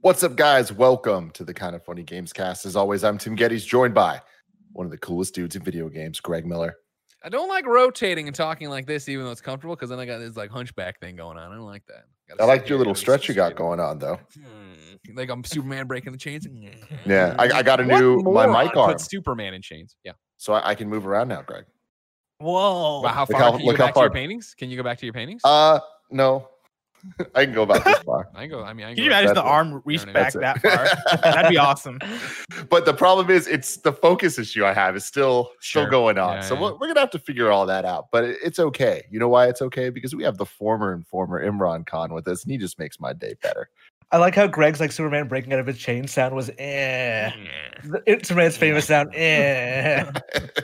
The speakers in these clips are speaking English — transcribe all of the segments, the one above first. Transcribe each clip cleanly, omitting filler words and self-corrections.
What's up, guys? Welcome to the Kind of Funny Games cast. As always, I'm Tim Geddes, joined by one of the coolest dudes in video games, Greg Miller. I don't like rotating and talking like this, even though it's comfortable, because then I got this like hunchback thing going on. I don't like that. I like your little stretch you got going on, though. Like I'm Superman breaking the chains. Yeah, I got a new my mic arm. Put Superman in chains. Yeah. So I can move around now, Greg. Whoa! Wow, how far? Can you go back to your paintings? Can you go back to your paintings? No. I can go about this far. I can can you imagine the arm reach back that far? That'd be awesome. But the problem is, it's the focus issue I have is still going on. So we're gonna have to figure all that out. But it's okay. You know why it's okay? Because we have the former Imran Khan with us, and he just makes my day better. I like how Greg's like Superman breaking out of his chain sound was Superman's famous sound. And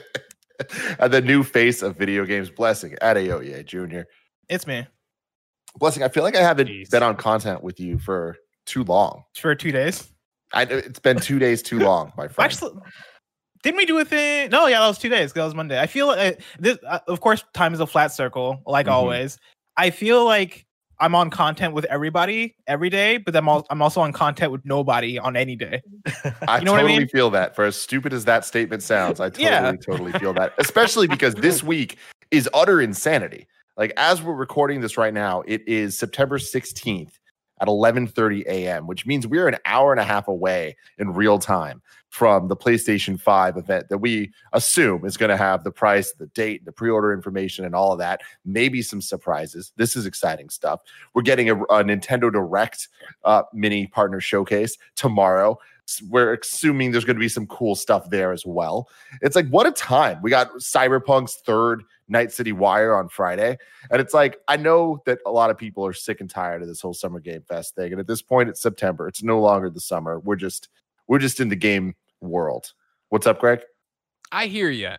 the new face of video games, Blessing Adeoye Jr. It's me. Blessing, I feel like I haven't been on content with you for too long. For 2 days? It's been 2 days too long, my friend. Actually, didn't we do a thing? No, yeah, that was 2 days. That was Monday. I feel like this. Of course, time is a flat circle, like always. I feel like I'm on content with everybody every day, but I'm also on content with nobody on any day. I totally feel that. For as stupid as that statement sounds, I totally feel that. Especially because this week is utter insanity. Like, as we're recording this right now, it is September 16th at 11:30 a.m., which means we're an hour and a half away in real time from the PlayStation 5 event that we assume is going to have the price, the date, the pre-order information, and all of that. Maybe some surprises. This is exciting stuff. We're getting a Nintendo Direct mini partner showcase tomorrow. We're assuming there's going to be some cool stuff there as well. It's like, what a time. We got Cyberpunk's third Night City Wire on Friday. And it's like, I know that a lot of people are sick and tired of this whole Summer Game Fest thing. And at this point, it's September. It's no longer the summer. We're just in the game world. What's up, Greg? I hear you.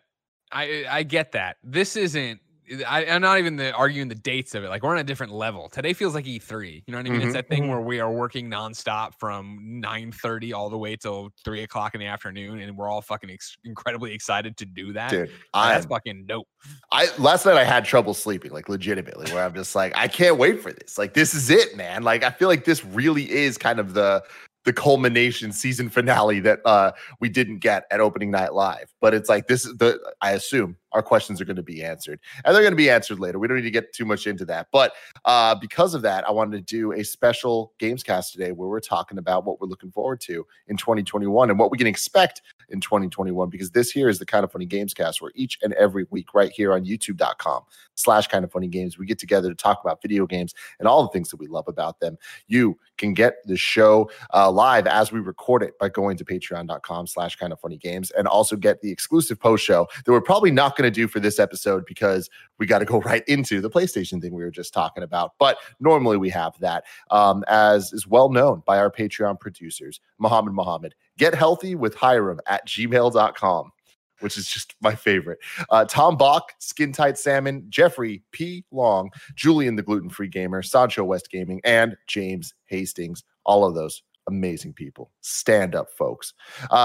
I get that. This isn't. I'm not even arguing the dates of it. Like, we're on a different level. Today feels like E3. You know what I mean? It's that thing where we are working nonstop from 9:30 all the way till 3 o'clock in the afternoon, and we're all fucking incredibly excited to do that. Dude, that's fucking dope. Last night I had trouble sleeping, like legitimately, where I'm just like, I can't wait for this. Like, this is it, man. Like, I feel like this really is kind of the culmination season finale that we didn't get at opening night live. But it's like, this is I assume our questions are going to be answered, and they're going to be answered later. We don't need to get too much into that. But because of that, I wanted to do a special Gamescast today where we're talking about what we're looking forward to in 2021 and what we can expect in 2021, because this here is the Kind of Funny Gamescast, where each and every week right here on youtube.com/kindoffunnygames, we get together to talk about video games and all the things that we love about them. You can get the show live as we record it by going to patreon.com/kindoffunnygames, and also get the exclusive post show that we're probably not going to do for this episode because we got to go right into the PlayStation thing we were just talking about. But normally we have that, as is well known by our Patreon producers, Muhammad. Get healthy with Hiram at gmail.com, which is just my favorite. Tom Bach, Skin Tight Salmon, Jeffrey P. Long, Julian the Gluten-Free Gamer, Sancho West Gaming, and James Hastings. All of those amazing people. Stand up, folks.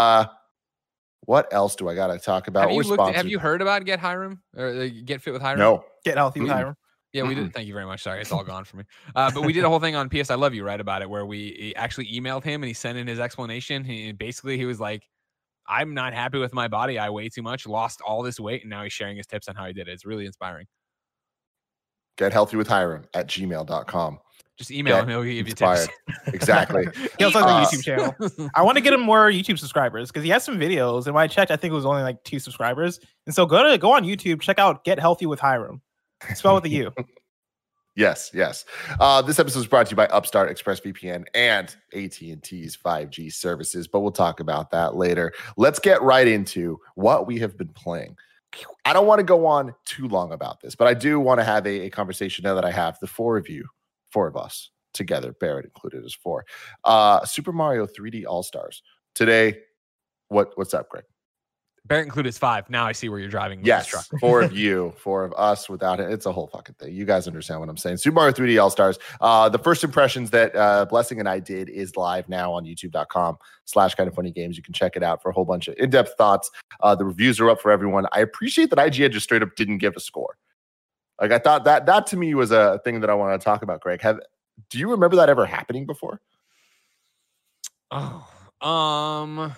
What else do I got to talk about? Have you heard about Get Hiram or Get Fit with Hiram? No. Get Healthy with Hiram. Yeah, we did. Thank you very much. Sorry, it's all gone for me. But we did a whole thing on PS I Love You, right, about it, where we actually emailed him and he sent in his explanation. He was like, I'm not happy with my body. I weigh too much, lost all this weight, and now he's sharing his tips on how he did it. It's really inspiring. Get healthy with Hiram at gmail.com. Just email him. He'll give you tips. Exactly. He also has a YouTube channel. I want to get him more YouTube subscribers because he has some videos. And when I checked, I think it was only like 2 subscribers. And so go on YouTube, check out Get Healthy with Hiram. Spell with a U. Yes. This episode is brought to you by Upstart, ExpressVPN, and AT&T's 5G services, but we'll talk about that later. Let's get right into what we have been playing. I don't want to go on too long about this, but I do want to have a conversation now that I have the four of us together, Barrett included as 4. Super Mario 3D All-Stars. Today, what's up, Greg? Barrett included is 5. Now I see where you're driving. Yes, this truck. 4 of you, 4 of us without it. It's a whole fucking thing. You guys understand what I'm saying. Super Mario 3D All-Stars. The first impressions that Blessing and I did is live now on youtube.com/kindoffunnygames. You can check it out for a whole bunch of in-depth thoughts. The reviews are up for everyone. I appreciate that IGN just straight up didn't give a score. Like, I thought that to me was a thing that I want to talk about, Greg. Do you remember that ever happening before? Oh,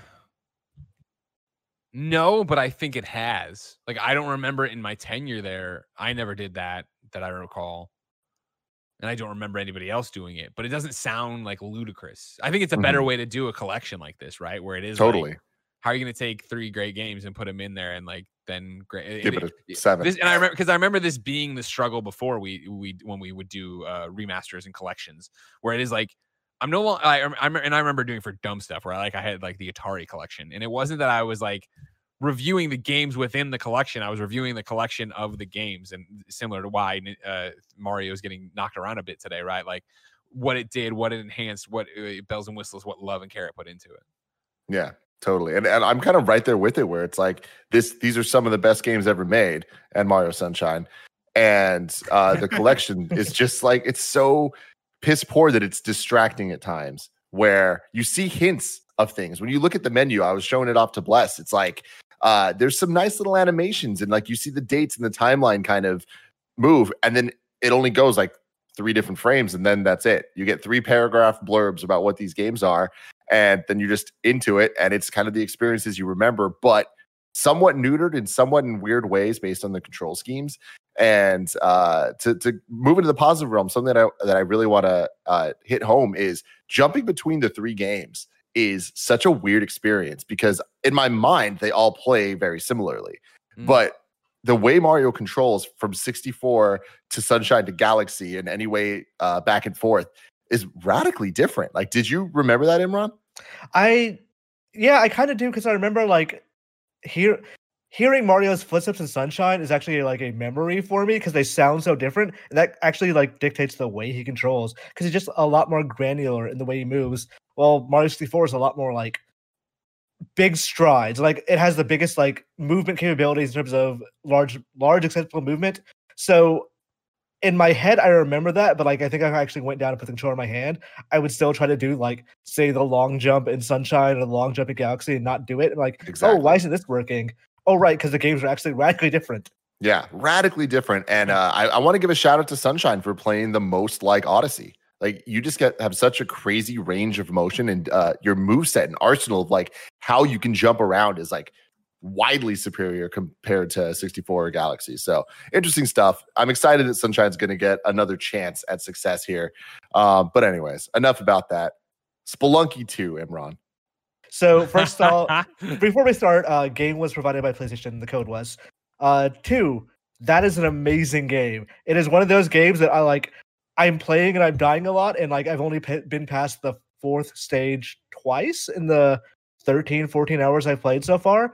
no, but I think it has. Like, I don't remember it in my tenure there. I never did that I recall. And I don't remember anybody else doing it, but it doesn't sound like ludicrous. I think it's a better way to do a collection like this, right? Where it is Totally. like, how are you going to take 3 great games and put them in there and like then give it a 7? And I remember, because I remember this being the struggle before when we would do remasters and collections, where it is like, I'm no longer. I remember doing for dumb stuff where I had like the Atari collection, and it wasn't that I was like reviewing the games within the collection. I was reviewing the collection of the games, and similar to why Mario's getting knocked around a bit today, right? Like what it did, what it enhanced, what bells and whistles, what love and care it put into it. Yeah, totally. And I'm kind of right there with it, where it's like these are some of the best games ever made, and Mario Sunshine, and the collection is just like, it's so piss poor that it's distracting at times, where you see hints of things. When you look at the menu, I was showing it off to Bless. It's like there's some nice little animations, and like you see the dates and the timeline kind of move, and then it only goes like 3 different frames, and then that's it. You get 3 paragraph blurbs about what these games are, and then you're just into it, and it's kind of the experiences you remember, but somewhat neutered and somewhat in weird ways based on the control schemes. And to move into the positive realm, something that I really want to hit home is jumping between the 3 games is such a weird experience, because in my mind they all play very similarly, but the way Mario controls from 64 to Sunshine to Galaxy and any way back and forth is radically different. Like, did you remember that, Imran? I kind of do, because I remember like hearing Mario's footsteps in Sunshine is actually like a memory for me, because they sound so different, and that actually like dictates the way he controls, because he's just a lot more granular in the way he moves. Well, Mario 64 is a lot more like big strides. Like, it has the biggest like movement capabilities in terms of large acceptable movement. So in my head, I remember that, but like I think I actually went down and put the controller in my hand, I would still try to do like, say, the long jump in Sunshine or the long jump in Galaxy and not do it. And like, exactly. Oh, why isn't this working? Oh, right, because the games are actually radically different. Yeah, radically different. And I want to give a shout out to Sunshine for playing the most like Odyssey. Like, you just have such a crazy range of motion, and your moveset and arsenal of like how you can jump around is like widely superior compared to 64 or Galaxy. So interesting stuff. I'm excited that Sunshine's going to get another chance at success here. But anyways, enough about that. Spelunky 2, Imran. So first of all, before we start, game was provided by PlayStation. The code was 2. That is an amazing game. It is one of those games that I'm playing and I'm dying a lot, and like I've only been past the 4th stage twice in the 13-14 hours I've played so far.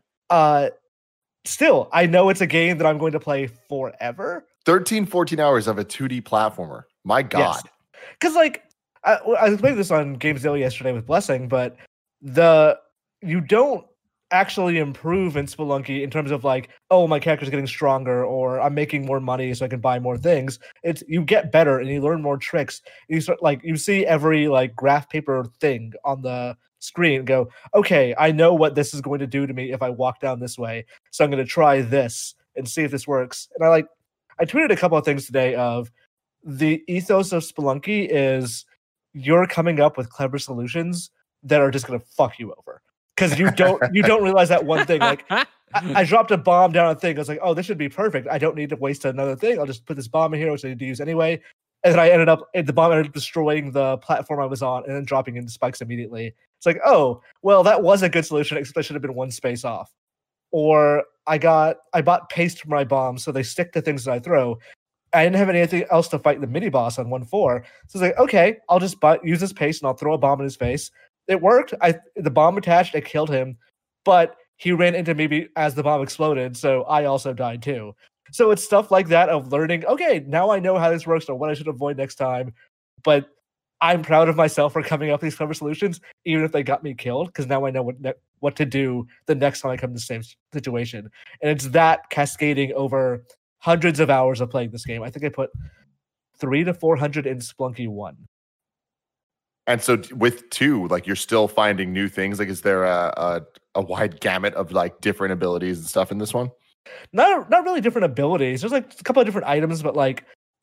Still, I know it's a game that I'm going to play forever. 13-14 hours of a 2D platformer. My God. Because like I was playing this on GameZilla yesterday with Blessing, but you don't actually improve in Spelunky in terms of like, oh, my character's getting stronger, or I'm making more money so I can buy more things. It's you get better and you learn more tricks. And you start like, you see every like graph paper thing on the screen and go, okay, I know what this is going to do to me if I walk down this way, so I'm going to try this and see if this works. And I tweeted a couple of things today of the ethos of Spelunky is you're coming up with clever solutions that are just going to fuck you over. Because you don't realize that one thing. Like, I dropped a bomb down a thing. I was like, oh, this should be perfect. I don't need to waste another thing. I'll just put this bomb in here, which I need to use anyway. And then the bomb ended up destroying the platform I was on and then dropping into spikes immediately. It's like, oh, well, that was a good solution, except I should have been one space off. Or I bought paste for my bombs, so they stick to things that I throw. I didn't have anything else to fight the mini boss on 1-4. So I was like, okay, I'll just use this paste and I'll throw a bomb in his face. It worked. The bomb attached, it killed him, but he ran into me as the bomb exploded, so I also died too. So it's stuff like that of learning, okay, now I know how this works or what I should avoid next time, but I'm proud of myself for coming up with these clever solutions, even if they got me killed, because now I know what to do the next time I come to the same situation. And it's that cascading over hundreds of hours of playing this game. I think I put 300 to 400 in Spelunky 1. And so with 2, like, you're still finding new things. Like, is there a wide gamut of like different abilities and stuff in this one? Not really different abilities. There's like a couple of different items, but like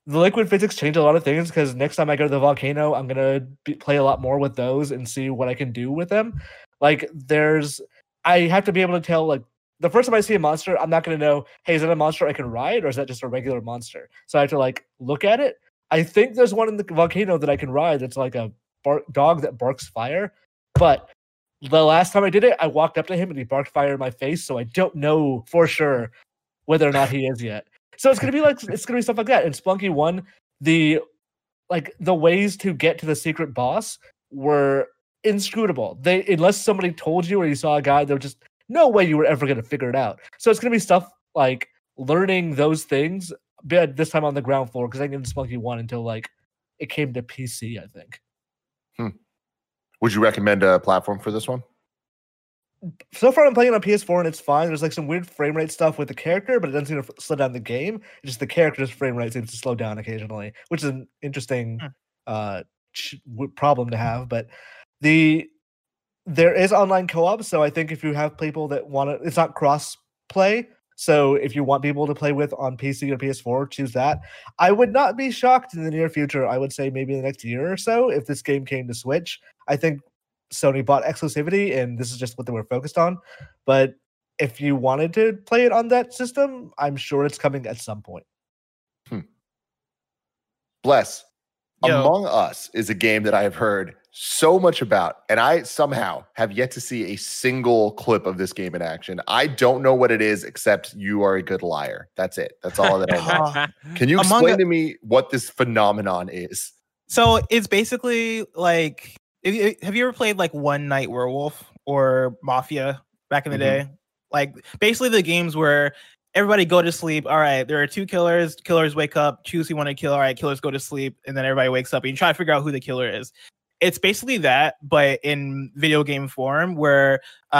the liquid physics change a lot of things because next time I go to the volcano, I'm gonna play a lot more with those and see what I can do with them. Like, I have to be able to tell, like, the first time I see a monster, I'm not gonna know, hey, is that a monster I can ride or is that just a regular monster? So I have to like look at it. I think there's one in the volcano that I can ride that's like a dog that barks fire, but the last time I did it, I walked up to him and he barked fire in my face, so I don't know for sure whether or not he is yet. So it's gonna be stuff like that. In Spelunky 1, the ways to get to the secret boss were inscrutable. Unless somebody told you or you saw a guide, there was just no way you were ever gonna figure it out. So it's gonna be stuff like learning those things, but this time on the ground floor, because I didn't get into Spelunky 1 until like it came to PC, I think. Would you recommend a platform for this one? So far, I'm playing on PS4 and it's fine. There's like some weird frame rate stuff with the character, but it doesn't seem to slow down the game. It's just the character's frame rate seems to slow down occasionally, which is an interesting problem to have. But there is online co-op, so I think if you have people that want to, it's not cross play. So if you want people to play with on PC or PS4, choose that. I would not be shocked in the near future. I would say maybe in the next year or so if this game came to Switch. I think Sony bought exclusivity and this is just what they were focused on. But if you wanted to play it on that system, I'm sure it's coming at some point. Bless. Yo. Among Us is a game that I have heard so much about, and I somehow have yet to see a single clip of this game in action. I don't know what it is, except you are a good liar. That's it. That's all that I know. Can you explain to me what this phenomenon is? So it's basically like, have you ever played like One Night Werewolf or Mafia back in the day? Like basically the games where everybody go to sleep. All right, there are two killers. Killers wake up, choose who you want to kill. All right, killers go to sleep, and then everybody wakes up and you try to figure out who the killer is. It's basically that, but in video game form, where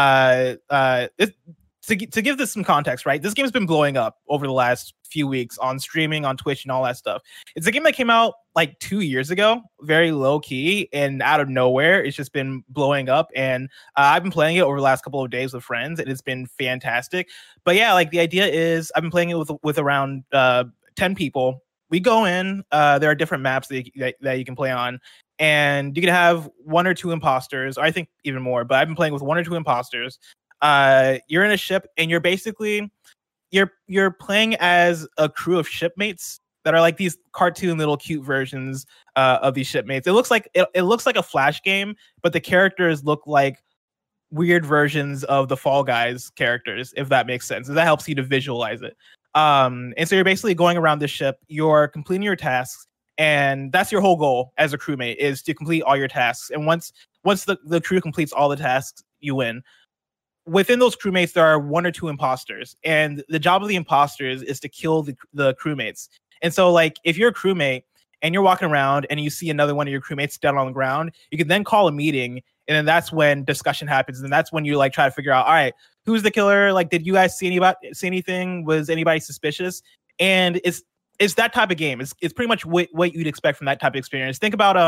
to give this some context, right? This game's been blowing up over the last few weeks on streaming, on Twitch, and all that stuff. It's a game that came out like 2 years ago, very low key, and out of nowhere, it's just been blowing up. And I've been playing it over the last couple of days with friends, and it's been fantastic. But yeah, like the idea is, I've been playing it with around 10 people. We go in. There are different maps that you can play on. And you can have one or two imposters, or I think even more, but I've been playing with one or two imposters. You're in a ship and you're basically you're playing as a crew of shipmates that are like these cartoon little cute versions of these shipmates. It looks like it looks like a Flash game, but the characters look like weird versions of the Fall Guys characters, if that makes sense. If that helps you to visualize it. And so you're basically going around the ship, you're completing your tasks. And that's your whole goal as a crewmate, is to complete all your tasks. And once the crew completes all the tasks, you win. Within those crewmates, there are one or two imposters. And the job of the imposters is to kill the crewmates. And so, like, if you're a crewmate and you're walking around and you see another one of your crewmates down on the ground, you can then call a meeting. And then that's when discussion happens. And that's when you, like, try to figure out, all right, who's the killer? Like, did you guys see anything? Was anybody suspicious? And it's that type of game. It's pretty much what you'd expect from that type of experience. Think about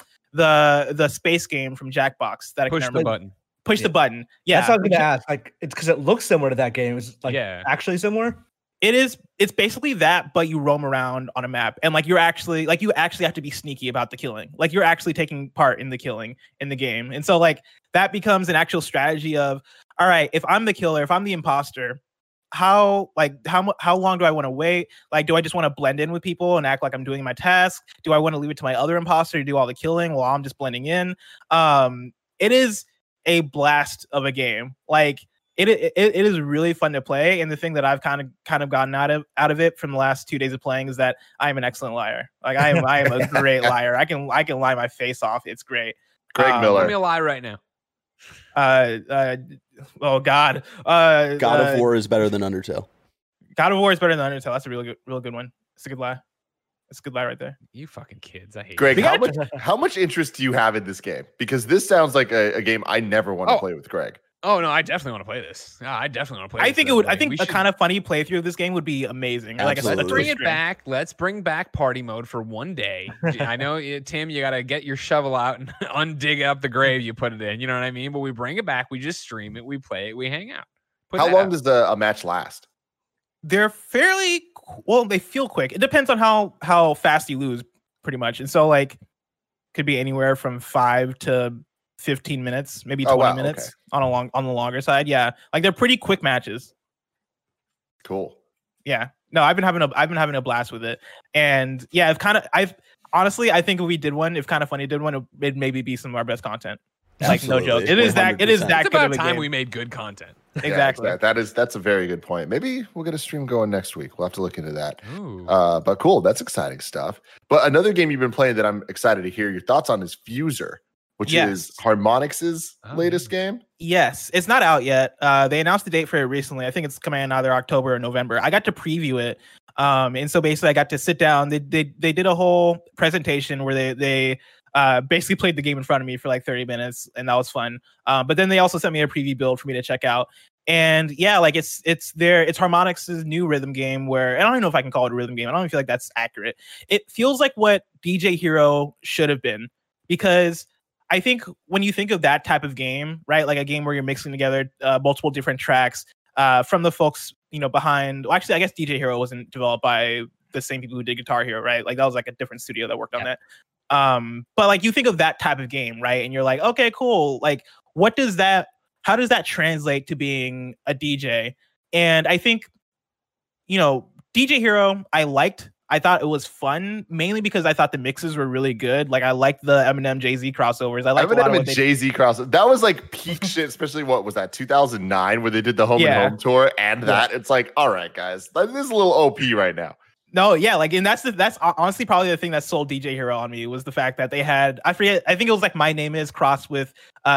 the space game from Jackbox that Push the button. Push the button. Yeah, that's what I was gonna ask. Like, it's because it looks similar to that game. It's like actually similar. It is. It's basically that, but you roam around on a map, and like you actually have to be sneaky about the killing. Like you're actually taking part in the killing in the game, and so like that becomes an actual strategy of, all right, if I'm the killer, if I'm the imposter, how long do I want to wait? Like, do I just want to blend in with people and act like I'm doing my task? Do I want to leave it to my other imposter to do all the killing while I'm just blending in? It is a blast of a game. Like it is really fun to play. And the thing that I've kind of gotten out of it from the last 2 days of playing is that I am an excellent liar. Like I am a great liar. I can lie my face off. It's great. Greg Miller. Let me lie right now. Oh God. God of War is better than Undertale. God of War is better than Undertale. That's a real good one. It's a good lie. It's a good lie right there. You fucking kids. I hate Greg, you. how much interest do you have in this game? Because this sounds like a game I never want to play with Greg. Oh no, I definitely want to play this. I definitely want to play. I think it would. I think a kind of funny playthrough of this game would be amazing. Like I said, let's bring it back. Let's bring back party mode for one day. I know, Tim, you got to get your shovel out and undig up the grave you put it in. You know what I mean? But we bring it back. We just stream it. We play it. We hang out. How long does a match last? they're fairly well. They feel quick. It depends on how fast you lose, pretty much. And so like, could be anywhere from 5 to 15 minutes, maybe 20 minutes on the longer side. Yeah, like they're pretty quick matches. Cool. Yeah. No, I've been having a blast with it, and yeah, honestly, I think if we did one, if Kind of Funny did one, it'd maybe be some of our best content. Like Absolutely. no joke, it is that 100%. good It's about of a time game. we made good content. Exactly. Yeah, that's a very good point. Maybe we'll get a stream going next week. We'll have to look into that. Ooh. But cool, that's exciting stuff. But another game you've been playing that I'm excited to hear your thoughts on is Fuser, which is Harmonix's latest game. Yes, it's not out yet. They announced the date for it recently. I think it's coming in either October or November. I got to preview it, and so basically I got to sit down. They did a whole presentation where they basically played the game in front of me for like 30 minutes, and that was fun. But then they also sent me a preview build for me to check out. And yeah, like it's Harmonix's new rhythm game where I don't even know if I can call it a rhythm game. I don't even feel like that's accurate. It feels like what DJ Hero should have been, because I think when you think of that type of game, right, like a game where you're mixing together multiple different tracks from the folks, behind. Well, actually, I guess DJ Hero wasn't developed by the same people who did Guitar Hero, right? Like that was like a different studio that worked on that. But like you think of that type of game, right, and you're like, okay, cool. Like, how does that translate to being a DJ? And I think, DJ Hero, I thought it was fun, mainly because I thought the mixes were really good. Like I liked the Eminem Jay-Z crossovers. I liked Eminem and Jay-Z crossover. That was like peak shit, especially what was that, 2009, where they did the Home and Home tour, and that it's like, all right, guys, this is a little OP right now. No, yeah, like, and that's honestly probably the thing that sold DJ Hero on me, was the fact that they had, I forget, I think it was like My Name Is crossed with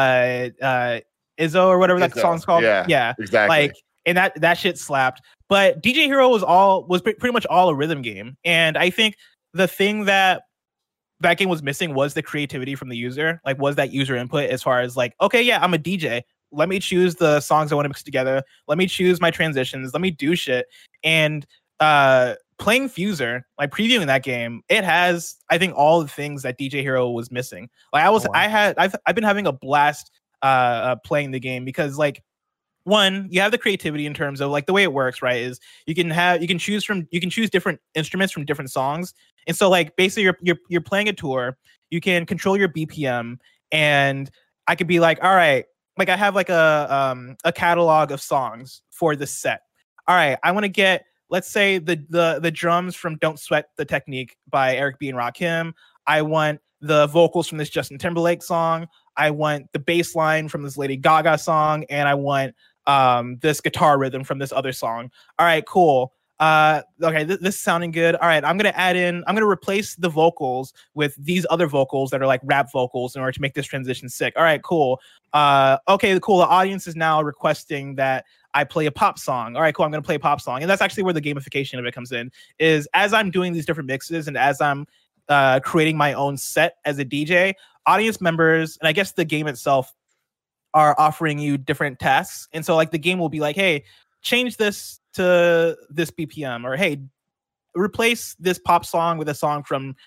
Izzo or whatever that song's called. Yeah, exactly. Like, and that shit slapped. But DJ Hero was pretty much all a rhythm game, and I think the thing that game was missing was the creativity from the user. Like, was that user input as far as like, okay, yeah, I'm a DJ. Let me choose the songs I want to mix together. Let me choose my transitions. Let me do shit. And playing Fuser, like previewing that game, it has, I think, all the things that DJ Hero was missing. Like I've been having a blast playing the game, because like, one, you have the creativity in terms of like the way it works, right? Is you can choose different instruments from different songs. And so like basically you're playing a tour, you can control your BPM, and I could be like, all right, like I have like a catalog of songs for this set. All right, I want to get, let's say the drums from Don't Sweat the Technique by Eric B and Rakim. I want the vocals from this Justin Timberlake song. I want the bass line from this Lady Gaga song, and I want this guitar rhythm from this other song. All right, cool. Okay, this is sounding good. All right, I'm gonna replace the vocals with these other vocals that are like rap vocals in order to make this transition sick. All right, cool. Okay, cool. The audience is now requesting that I play a pop song. All right, cool. I'm gonna play a pop song, and that's actually where the gamification of it comes in. Is as I'm doing these different mixes and as I'm creating my own set as a DJ, audience members, and I guess the game itself, are offering you different tasks. And so like the game will be like, hey, change this to this BPM, or hey, replace this pop song with a song from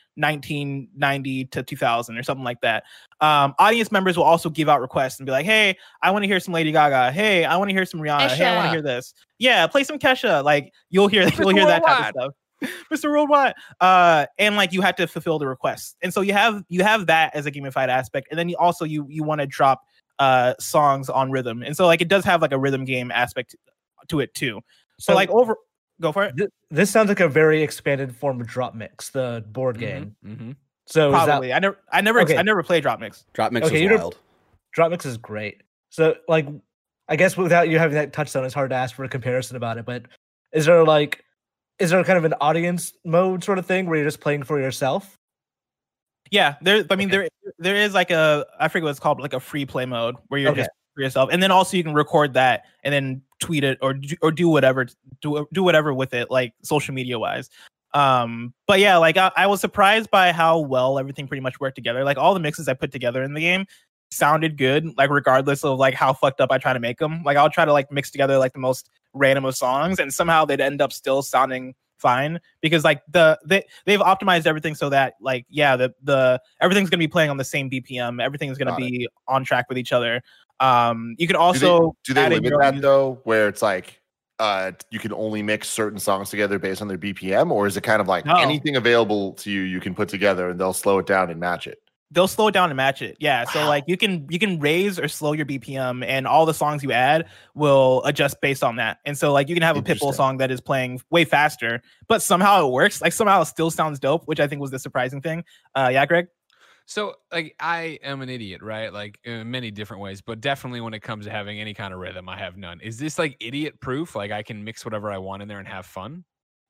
1990 to 2000 or something like that. Audience members will also give out requests and be like, hey, I want to hear some Lady Gaga. Hey, I want to hear some Rihanna. Kesha. Hey, I want to hear this. Yeah, play some Kesha. Like you'll hear that type of stuff. Mr. Worldwide. And like you have to fulfill the requests. And so you have that as a gamified aspect. And then you want to drop songs on rhythm. And so like it does have like a rhythm game aspect to it too. So like go for it. This sounds like a very expanded form of Drop Mix, the board game. Mm-hmm. So probably I never played Drop Mix. Drop Mix is wild. Drop Mix is great. So like I guess without you having that touchstone, it's hard to ask for a comparison about it. But is there kind of an audience mode sort of thing where you're just playing for yourself? Yeah, there is like I forget what it's called, like a free play mode where you're just for yourself, and then also you can record that and then tweet it or do whatever with it, like social media wise. But yeah, like I was surprised by how well everything pretty much worked together. Like all the mixes I put together in the game sounded good, like regardless of like how fucked up I try to make them. Like I'll try to like mix together like the most random of songs, and somehow they'd end up still sounding fine, because like they've optimized everything so that like the everything's gonna be playing on the same BPM, everything's gonna be on track with each other. You can also do they limit that though, where it's like you can only mix certain songs together based on their BPM, or is it kind of like No. anything available to you, you can put together and they'll slow it down and match it? They'll slow it down and match it. Yeah. So Wow. like you can raise or slow your BPM, and all the songs you add will adjust based on that. And so like you can have a Pitbull Interesting. song that is playing way faster, but somehow it works. Like somehow it still sounds dope, which I think was the surprising thing. Yeah, Greg? So, like, I am an idiot, right? Like, in many different ways, but definitely when it comes to having any kind of rhythm, I have none. Is this like idiot proof? Like, I can mix whatever I want in there and have fun?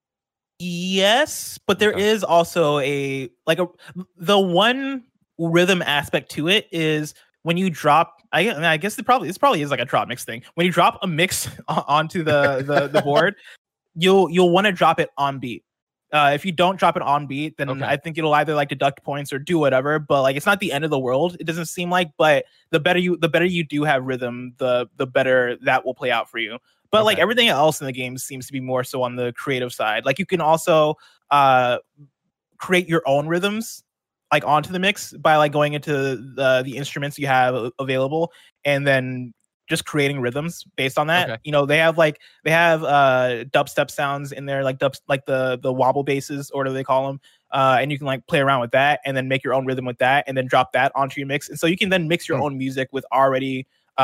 Yes, but there Okay. is also the one rhythm aspect to it is when you drop. I guess this probably is like a drop mix thing. When you drop a mix onto the board, you'll want to drop it on beat. If you don't drop it on beat, then Okay. I think it'll either like deduct points or do whatever. But like it's not the end of the world. It doesn't seem like. But the better you do have rhythm, the better that will play out for you. But like Okay. everything else in the game seems to be more so on the creative side. Like you can also create your own rhythms like onto the mix by like going into the instruments you have available and then just creating rhythms based on that. Okay. You know, they have dubstep sounds in there, like the wobble basses, or whatever they call them. And you can like play around with that and then make your own rhythm with that and then drop that onto your mix. And so you can then mix your own music with already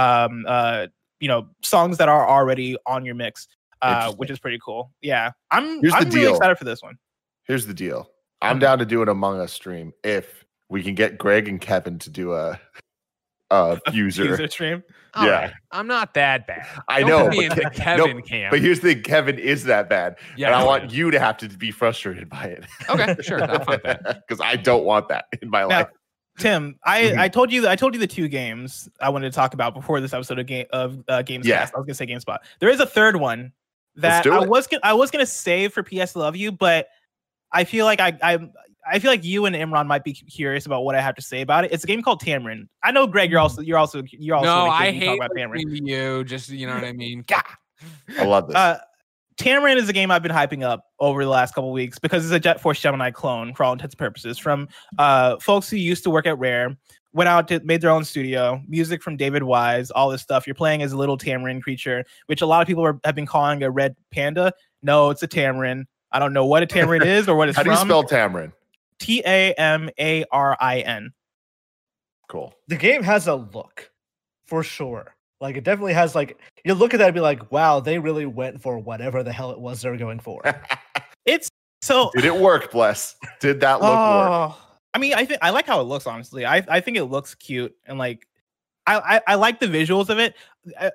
songs that are already on your mix, which is pretty cool. Yeah. I'm really deal. excited for this one. Here's the deal. I'm down to do an Among Us stream if we can get Greg and Kevin to do a user. Stream. All Yeah. right. I'm not that bad. I Don't know, put me but in the Kevin camp. But here's the thing, Kevin is that bad. Yeah, and I go want ahead. you to have to be frustrated by it. Okay, sure. I'm fine with that. Because I don't want that in my Now, life. Tim, I told you the two games I wanted to talk about before this episode of Gamescast. Yeah. I was gonna say GameSpot. There is a third one that do I it. was gonna save for PS Love You, but I feel like I feel like you and Imran might be curious about what I have to say about it. It's a game called Tamrin. I know, Greg, you're also No, I talk hate about Tamrin. listening to you. Just, you know what I mean? Gah. I love this. Tamrin is a game I've been hyping up over the last couple of weeks because it's a Jet Force Gemini clone for all intents and purposes from folks who used to work at Rare, went out to made their own studio, music from David Wise, all this stuff. You're playing as a little Tamrin creature, which a lot of people have been calling a red panda. No, it's a Tamrin. I don't know what a Tamrin is or what it's How do from. you spell Tamrin? Tamarin. Cool. The game has a look, for sure. Like it definitely has like you look at that and be like, wow, they really went for whatever the hell it was they were going for. It's so. Did it work, Bless? Did that look work? I mean, I like how it looks. Honestly, I think it looks cute and like I like the visuals of it.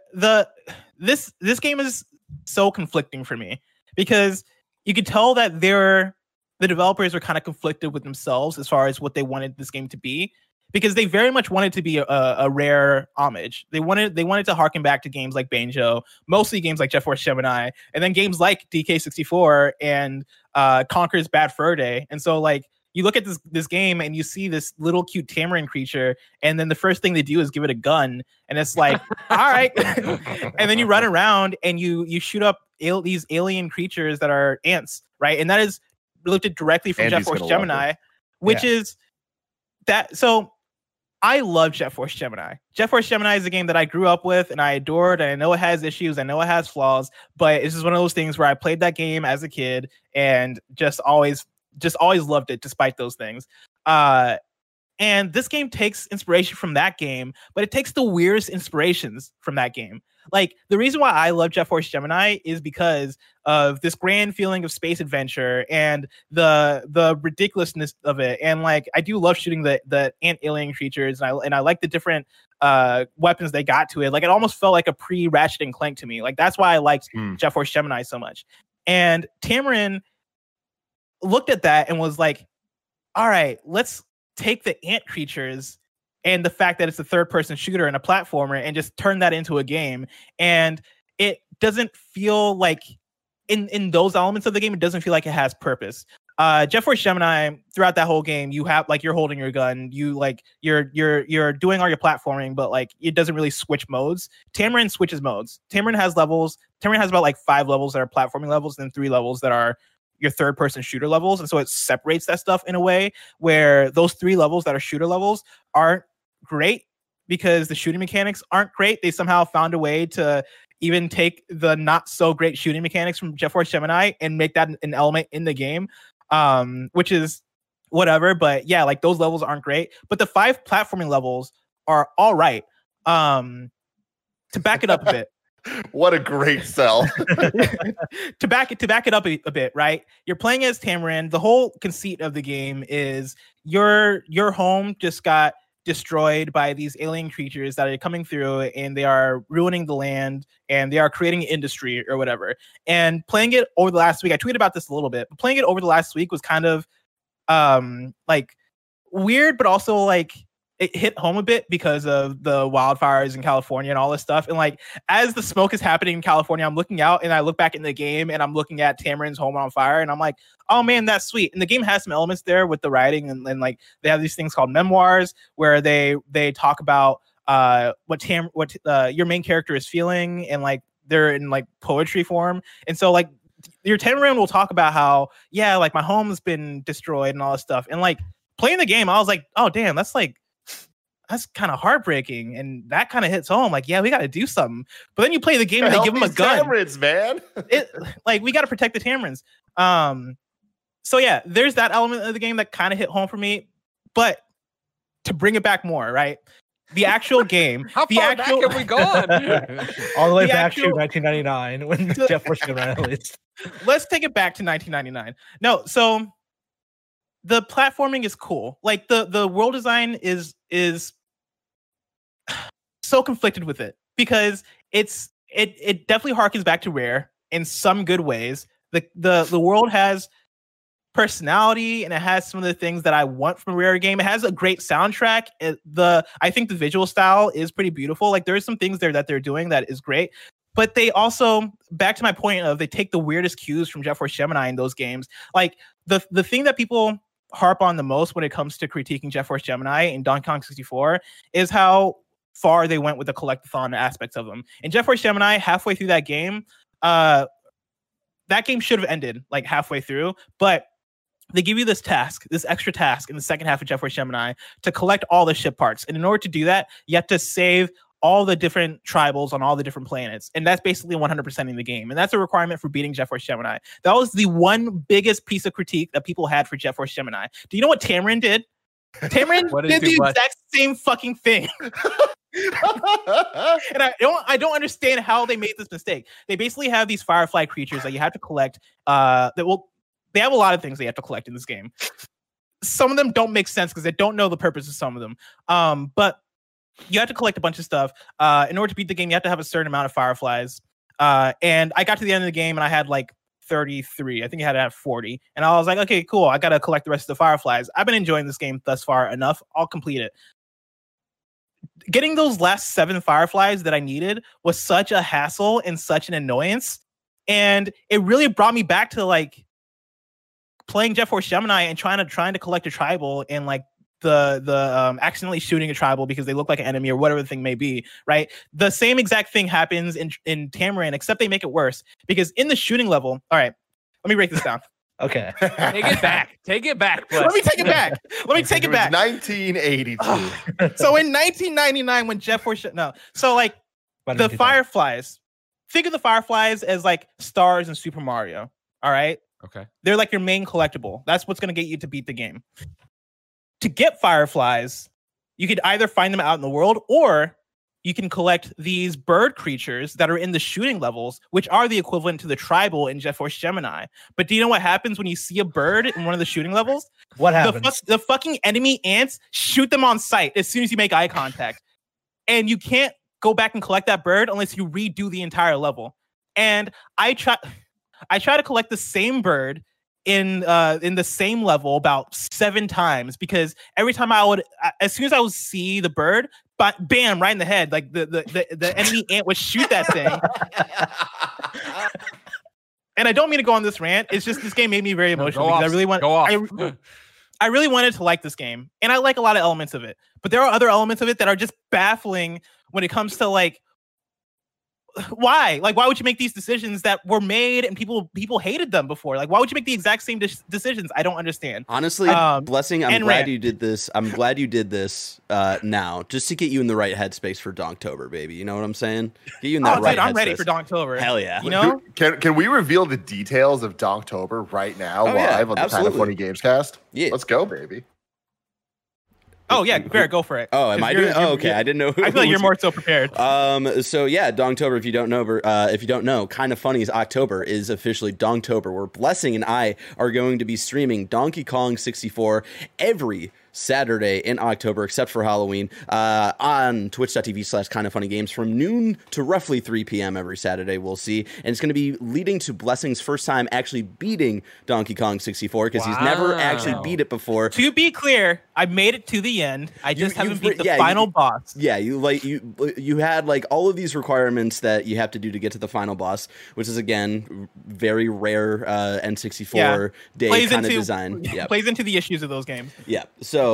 This game is so conflicting for me because you could tell that the developers are kind of conflicted with themselves as far as what they wanted this game to be, because they very much wanted to be a Rare homage. They wanted to harken back to games like Banjo, mostly games like Jet Force Gemini, and then games like DK64 and Conker's Bad Fur Day. And so like you look at this game and you see this little cute Tamarin creature, and then the first thing they do is give it a gun, and it's like, all right. And then you run around and you shoot up these alien creatures that are ants, right? And that is looked at directly from Andy's Jet Force gonna love Gemini, which is that. So I love Jet Force Gemini. Jet Force Gemini is a game that I grew up with and I adored. And I know it has issues. I know it has flaws, but it's just one of those things where I played that game as a kid and just always loved it despite those things. And this game takes inspiration from that game, but it takes the weirdest inspirations from that game. Like the reason why I love Jet Force Gemini is because of this grand feeling of space adventure and the ridiculousness of it. And like I do love shooting the ant alien creatures, and I like the different weapons they got to it. Like it almost felt like a pre-Ratchet and Clank to me. Like that's why I liked Jet Force Gemini so much. And Tamarin looked at that and was like, all right, let's take the ant creatures and the fact that it's a third-person shooter and a platformer and just turn that into a game. And it doesn't feel like in those elements of the game, it doesn't feel like it has purpose. Jet Force Gemini, throughout that whole game, you have like you're holding your gun, you're doing all your platforming, but like it doesn't really switch modes. Tamarin switches modes. Tamarin has levels. Tamarin has about like 5 levels that are platforming levels, and then 3 levels that are your third-person shooter levels. And so it separates that stuff in a way where those 3 levels that are shooter levels aren't great. because the shooting mechanics aren't great. They somehow found a way to even take the not so great shooting mechanics from Jet Force Gemini and make that an element in the game, which is whatever. But yeah, like those levels aren't great, but the 5 platforming levels are all right. To back it up a bit. What a great sell. to back it up a bit, right? You're playing as Tamarin. The whole conceit of the game is your home just got destroyed by these alien creatures that are coming through, and they are ruining the land, and they are creating industry or whatever. And playing it over the last week, I tweeted about this a little bit, but playing it over the last week was kind of like weird, but also like it hit home a bit because of the wildfires in California and all this stuff. And like, as the smoke is happening in California, I'm looking out and I look back in the game and I'm looking at Tamarin's home on fire. And I'm like, oh man, that's sweet. And the game has some elements there with the writing. And like, they have these things called memoirs where they talk about what your main character is feeling. And like, they're in like poetry form. And so like your Tamarin will talk about how, yeah, like my home's been destroyed and all this stuff. And like playing the game, I was like, oh damn, that's kind of heartbreaking, and that kind of hits home. Like, yeah, we got to do something. But then you play the game and they give them a gun. Tamarins, man. Like, we got to protect the Tamarins. So yeah, there's that element of the game that kind of hit home for me. But to bring it back more, right? The actual game. How far back have we gone? All the way back to 1999 when Jet Force Gemini released. Let's take it back to 1999. No, so the platforming is cool. Like the world design is so conflicted with it because it definitely harkens back to Rare in some good ways. The world has personality and it has some of the things that I want from a Rare game. It has a great soundtrack. I think the visual style is pretty beautiful. Like there's some things there that they're doing that is great. But they also, back to my point of, they take the weirdest cues from Jet Force Gemini in those games. Like the thing that people harp on the most when it comes to critiquing Jet Force Gemini and Donkey Kong 64 is how far they went with the collectathon aspects of them. In Jet Force Gemini, halfway through that game should have ended like halfway through, but they give you this extra task in the second half of Jet Force Gemini to collect all the ship parts. And in order to do that, you have to save all the different tribals on all the different planets. And that's basically 100% in the game. And that's a requirement for beating Jet Force Gemini. That was the one biggest piece of critique that people had for Jet Force Gemini. Do you know what Tamarin did? Tamarin did the exact same fucking thing. And I don't understand how they made this mistake. They basically have these Firefly creatures that you have to collect. They have a lot of things they have to collect in this game. Some of them don't make sense because they don't know the purpose of some of them. But you have to collect a bunch of stuff. In order to beat the game, you have to have a certain amount of Fireflies. And I got to the end of the game and I had like 33. I think I had to have 40. And I was like, okay, cool. I got to collect the rest of the Fireflies. I've been enjoying this game thus far enough. I'll complete it. Getting those last 7 Fireflies that I needed was such a hassle and such an annoyance. And it really brought me back to like playing Jet Force Gemini and trying to collect a tribal and like the accidentally shooting a tribal because they look like an enemy or whatever the thing may be, right? The same exact thing happens in Tamarin, except they make it worse because in the shooting level, all right, let me break this down. Okay. Take it back. Take it back. Let me take it back. 1982. So in 1999 when Jet Force the Fireflies, think of the Fireflies as like stars in Super Mario, all right? Okay. They're like your main collectible. That's what's going to get you to beat the game. To get Fireflies, you could either find them out in the world or you can collect these bird creatures that are in the shooting levels, which are the equivalent to the tribal in Jet Force Gemini. But do you know what happens when you see a bird in one of the shooting levels? What happens? The fucking enemy ants shoot them on sight as soon as you make eye contact. And you can't go back and collect that bird unless you redo the entire level. And I try to collect the same bird in the same level about 7 times because every time as soon as I would see the bird, but bam, right in the head, like the enemy ant would shoot that thing. And I don't mean to go on this rant. It's just this game made me very emotional because I really wanted to like this game, and I like a lot of elements of it. But there are other elements of it that are just baffling when it comes to like Why? Like, why would you make these decisions that were made and people hated them before? Like, why would you make the exact same decisions? I don't understand. Honestly, Blessing, I'm glad you did this. I'm glad you did this now, just to get you in the right headspace for Donktober, baby. You know what I'm saying? Get you in that right headspace. I'm ready for Donktober. Hell yeah. You know? Can we reveal the details of Donktober right now live on the Kind of Funny Games cast? Yeah. Let's go, baby. Oh yeah, Barrett, go for it. Oh, am I doing? Oh, okay. I didn't know. I feel like you're more so prepared. So yeah, Donktober. If you don't know, Kind of Funny's October is officially Donktober, where Blessing and I are going to be streaming Donkey Kong 64 every Saturday in October, except for Halloween, on twitch.tv/kindoffunnygames from noon to roughly 3 p.m. every Saturday. We'll see. And it's going to be leading to Blessing's first time actually beating Donkey Kong 64 because he's never actually beat it before. To be clear, I made it to the end. I just haven't beat the final boss. Yeah, you had like all of these requirements that you have to do to get to the final boss, which is again very rare N64 day kind of design. Yeah, plays into the issues of those games. Yeah. So,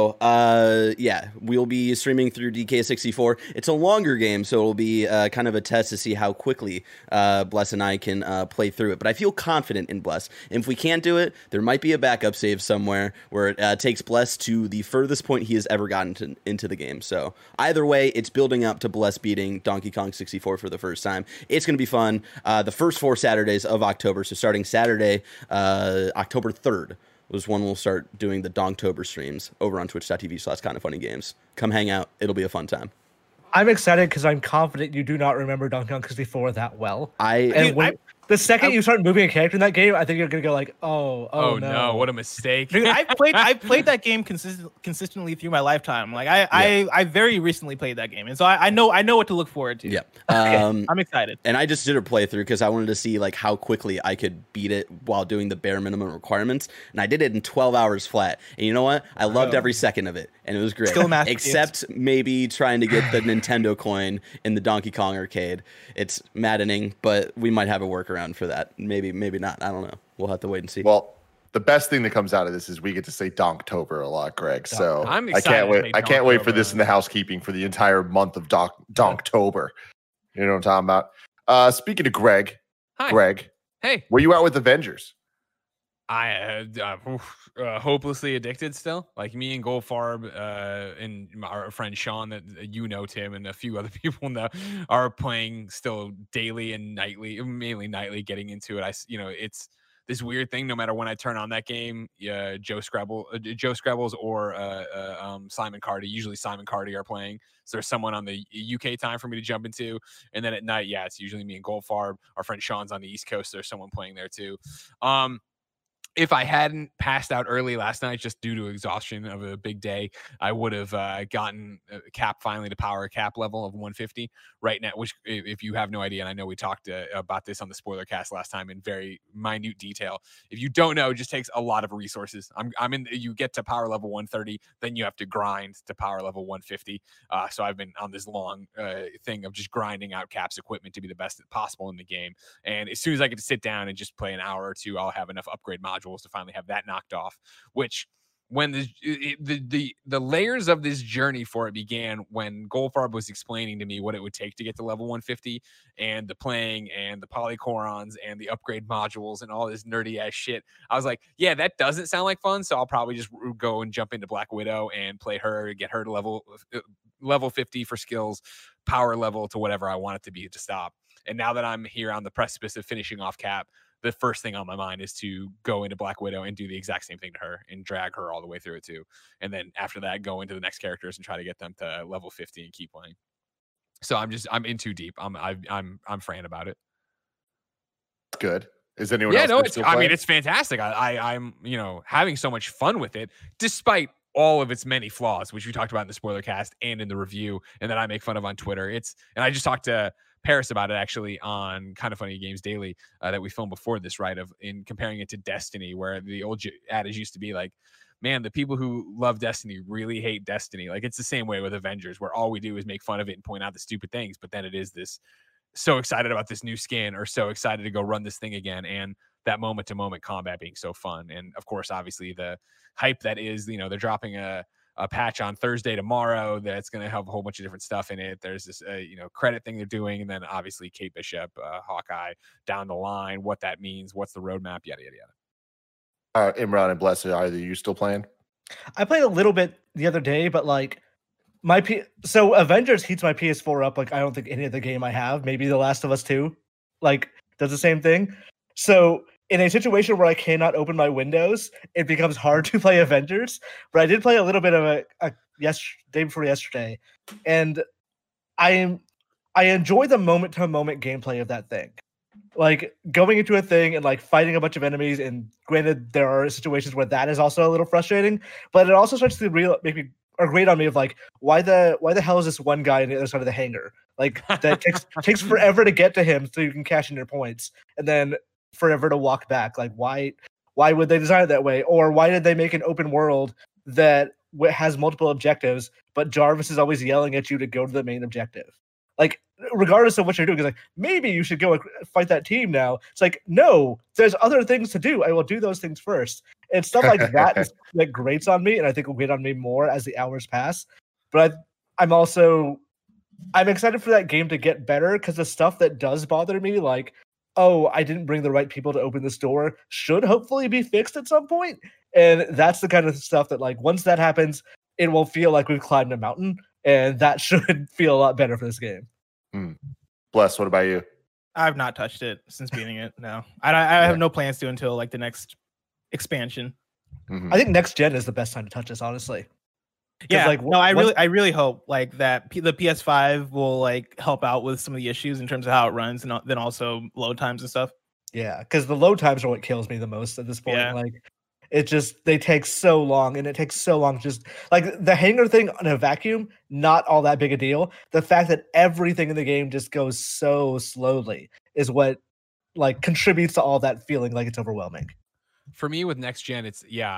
we'll be streaming through DK64. It's a longer game, so it'll be kind of a test to see how quickly Bless and I can play through it. But I feel confident in Bless. And if we can't do it, there might be a backup save somewhere where it takes Bless to the furthest point he has ever gotten into the game. So, either way, it's building up to Bless beating Donkey Kong 64 for the first time. It's going to be fun. The first 4 Saturdays of October, so starting Saturday, October 3rd, was when we'll start doing the Donktober streams over on twitch.tv/kindoffunnygames. Come hang out. It'll be a fun time. I'm excited because I'm confident you do not remember Donkey Kong 64 that well. The second you start moving a character in that game, I think you're gonna go like, oh no, what a mistake. Dude, I've played that game consistently through my lifetime. Like I very recently played that game, and so I know what to look forward to. Yeah, I'm excited. And I just did a playthrough because I wanted to see like how quickly I could beat it while doing the bare minimum requirements, and I did it in 12 hours flat. And you know what? I loved every second of it, and it was great. Still except maybe trying to get the Nintendo coin in the Donkey Kong arcade. It's maddening, but we might have a workaround for that. Maybe not. I don't know. We'll have to wait and see. Well, the best thing that comes out of this is we get to say Donktober a lot, Greg. So I'm I can't wait. I can't wait for Donktober. this in the housekeeping for the entire month of Donktober. You know what I'm talking about? Speaking of Greg, Hi. Greg, Hey. where you at with Avengers? I hopelessly addicted still. Like me and Goldfarb and our friend Sean, that you know, Tim, and a few other people know, are playing still daily and nightly, mainly nightly, getting into it. It's this weird thing. No matter when I turn on that game, Joe Scrabbles or Simon Cardy. Usually Simon Cardy are playing. So there's someone on the UK time for me to jump into, and then at night, it's usually me and Goldfarb. Our friend Sean's on the East Coast. There's someone playing there too. If I hadn't passed out early last night just due to exhaustion of a big day, I would have gotten Cap finally to power Cap level of 150 right now, which, if you have no idea, and I know we talked about this on the spoiler cast last time in very minute detail. If you don't know, it just takes a lot of resources. You get to power level 130, then you have to grind to power level 150. So I've been on this long thing of just grinding out Cap's equipment to be the best possible in the game. And as soon as I get to sit down and just play an hour or two, I'll have enough upgrade modules to finally have that knocked off, which when the layers of this journey for it began when Goldfarb was explaining to me what it would take to get to level 150 and the playing and the polychorons and the upgrade modules and all this nerdy ass shit. I was like, yeah, that doesn't sound like fun. So I'll probably just go and jump into Black Widow and play her, get her to level 50 for skills, power level to whatever I want it to be to stop. And now that I'm here on the precipice of finishing off Cap, the first thing on my mind is to go into Black Widow and do the exact same thing to her and drag her all the way through it too. And then after that, go into the next characters and try to get them to level 50 and keep playing. So I'm in too deep. I'm Fran about it. Good. Is anyone else? It's fantastic. I'm having so much fun with it, despite all of its many flaws, which we talked about in the spoiler cast and in the review, and that I make fun of on Twitter. And I just talked to Paris about it actually on Kind of Funny Games Daily that we filmed before this, right? In comparing it to Destiny, where the old adage used to be like, man, the people who love Destiny really hate Destiny. Like it's the same way with Avengers, where all we do is make fun of it and point out the stupid things, but then it is this so excited about this new skin or so excited to go run this thing again, and that moment to moment combat being so fun. And of course, obviously the hype that is, they're dropping a a patch on Thursday tomorrow that's going to have a whole bunch of different stuff in it. There's this, credit thing they're doing, and then obviously Kate Bishop, Hawkeye down the line. What that means, what's the roadmap, yada yada yada. All right, Imran and Blessed, are you still playing? I played a little bit the other day, but like so Avengers heats my PS4 up like I don't think any other game I have. Maybe The Last of Us 2, like does the same thing. So in a situation where I cannot open my windows, it becomes hard to play Avengers. But I did play a little bit of day before yesterday, and I enjoy the moment-to-moment gameplay of that thing. Like going into a thing and like fighting a bunch of enemies, and granted there are situations where that is also a little frustrating, but it also starts to grate on me of like why the hell is this one guy on the other side of the hangar? Like that takes forever to get to him so you can cash in your points, and then forever to walk back. Like why would they design it that way? Or why did they make an open world that has multiple objectives, but Jarvis is always yelling at you to go to the main objective? Like, regardless of what you're doing, it's like, maybe you should go fight that team now. It's like, no, there's other things to do. I will do those things first. And stuff like that that grates on me, and I think will grate on me more as the hours pass. But I'm excited for that game to get better, because the stuff that does bother me, like, oh, I didn't bring the right people to open this door, should hopefully be fixed at some point. And that's the kind of stuff that, like, once that happens, it will feel like we've climbed a mountain. And that should feel a lot better for this game. Bless, what about you? I've not touched it since beating it. No, I have no plans to until like the next expansion. Mm-hmm. I think next gen is the best time to touch this, honestly. Yeah, like, no, I really hope like that the PS5 will like help out with some of the issues in terms of how it runs, and then also load times and stuff. Yeah, because the load times are what kills me the most at this point. Yeah. Like, they take so long, and it takes so long. Just like the hangar thing in a vacuum, not all that big a deal. The fact that everything in the game just goes so slowly is what like contributes to all that feeling like it's overwhelming. For me with next gen,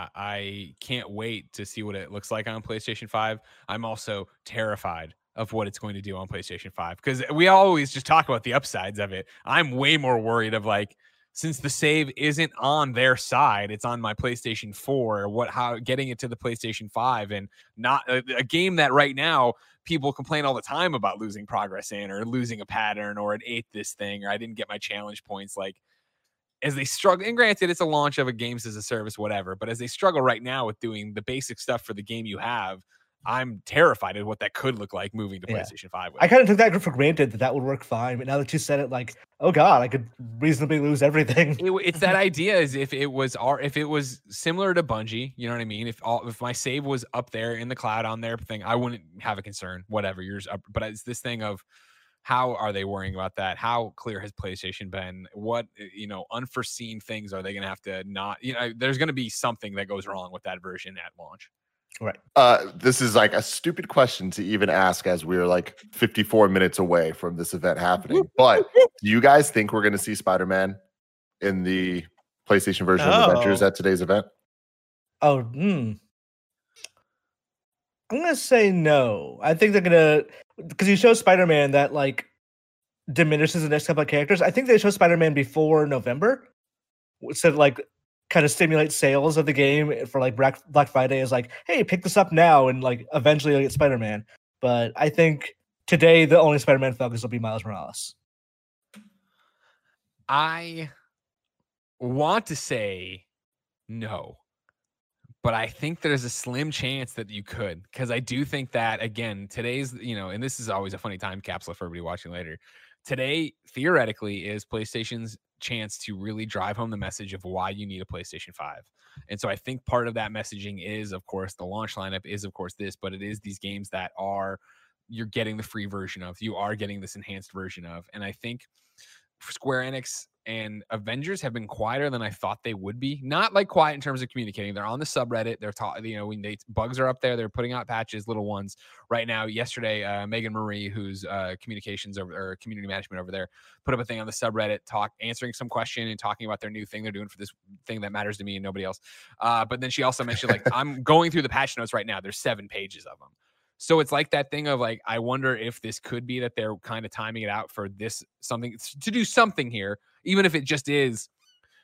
I can't wait to see what it looks like on PlayStation 5. I'm also terrified of what it's going to do on PlayStation 5, because we always just talk about the upsides of it. I'm way more worried of like, since the save isn't on their side, it's on my PlayStation 4, how getting it to the PlayStation 5, and not a game that right now people complain all the time about losing progress in, or losing a pattern, or it ate this thing, or I didn't get my challenge points. Like, as they struggle, and granted it's a launch of a games as a service, whatever, but as they struggle right now with doing the basic stuff for the game you have, I'm terrified of what that could look like moving to PlayStation 5 with. I kind of took that for granted that would work fine, but now that you said it, like, oh god, I could reasonably lose everything. It's that idea, as if it was similar to Bungie, you know what I mean? If my save was up there in the cloud on their thing, I wouldn't have a concern. Whatever, yours up, but it's this thing of how are they worrying about that? How clear has PlayStation been? What unforeseen things are they going to have to not? There's going to be something that goes wrong with that version at launch. Right. This is like a stupid question to even ask, as we're like 54 minutes away from this event happening. But do you guys think we're going to see Spider-Man in the PlayStation version of Adventures at today's event? I'm going to say no. I think they're going to, because you show Spider-Man that like diminishes the next couple of characters. I think they show Spider-Man before November. So like kind of stimulate sales of the game for like Black Friday is like, hey, pick this up now, and like eventually you'll get Spider-Man. But I think today the only Spider-Man focus will be Miles Morales. I want to say no, but I think there's a slim chance that you could, because I do think that, again, today's, and this is always a funny time capsule for everybody watching later. Today, theoretically, is PlayStation's chance to really drive home the message of why you need a PlayStation 5. And so I think part of that messaging is, of course, the launch lineup is, of course, this, but it is these games that you're getting the free version of, you are getting this enhanced version of. And I think Square Enix and Avengers have been quieter than I thought they would be. Not like quiet in terms of communicating. They're on the subreddit. They're talking, when bugs are up there, they're putting out patches, little ones. Right now, yesterday, Megan Marie, who's communications or community management over there, put up a thing on the subreddit, answering some question and talking about their new thing they're doing for this thing that matters to me and nobody else. But then she also mentioned, like, I'm going through the patch notes right now. There's 7 pages of them. So it's like that thing of like, I wonder if this could be that they're kind of timing it out for this something to do something here, even if it just is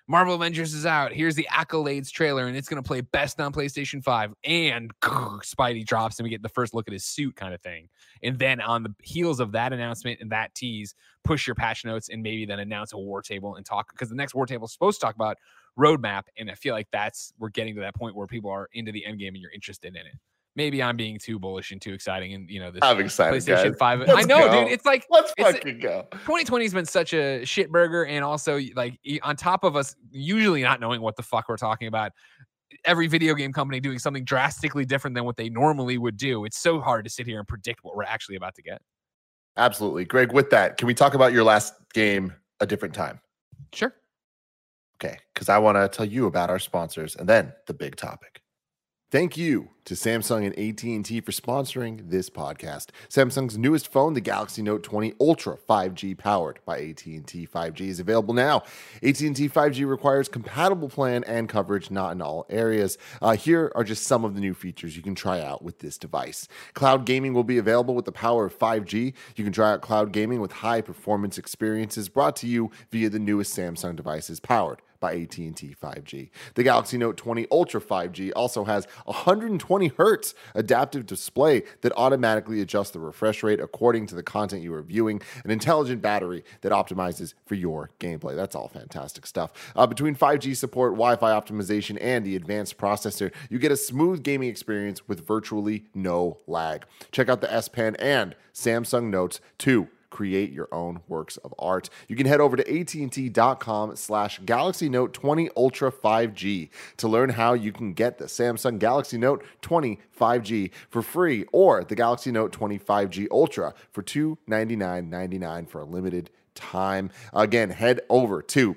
Marvel Avengers is out. Here's the Accolades trailer, and it's going to play best on PlayStation 5. And Spidey drops, and we get the first look at his suit kind of thing. And then on the heels of that announcement and that tease, push your patch notes and maybe then announce a war table and talk, because the next war table is supposed to talk about roadmap. And I feel like we're getting to that point where people are into the end game and you're interested in it. Maybe I'm being too bullish and too exciting, and this I'm excited, PlayStation guys. 5. Let's I know, go. dude. It's like let's fucking go. 2020 has been such a shit burger, and also like on top of us usually not knowing what the fuck we're talking about, every video game company doing something drastically different than what they normally would do. It's so hard to sit here and predict what we're actually about to get. Absolutely, Greg. With that, can we talk about your last game a different time? Sure. Okay, because I want to tell you about our sponsors and then the big topic. Thank you to Samsung and AT&T for sponsoring this podcast. Samsung's newest phone, the Galaxy Note 20 Ultra 5G, powered by AT&T 5G, is available now. AT&T 5G requires compatible plan and coverage, not in all areas. Here are just some of the new features you can try out with this device. Cloud gaming will be available with the power of 5G. You can try out cloud gaming with high-performance experiences brought to you via the newest Samsung devices powered by AT&T 5G. The Galaxy Note 20 Ultra 5G also has 120 hertz adaptive display that automatically adjusts the refresh rate according to the content you are viewing, an intelligent battery that optimizes for your gameplay. That's all fantastic stuff. Between 5G support, Wi-Fi optimization, and the advanced processor, you get a smooth gaming experience with virtually no lag. Check out the S Pen and Samsung Notes 2. Create your own works of art. You can head over to AT&T.com/Galaxy Note 20 Ultra 5G to learn how you can get the Samsung Galaxy Note 20 5G for free, or the Galaxy Note 20 5G Ultra for $299.99 for a limited time. Again, head over to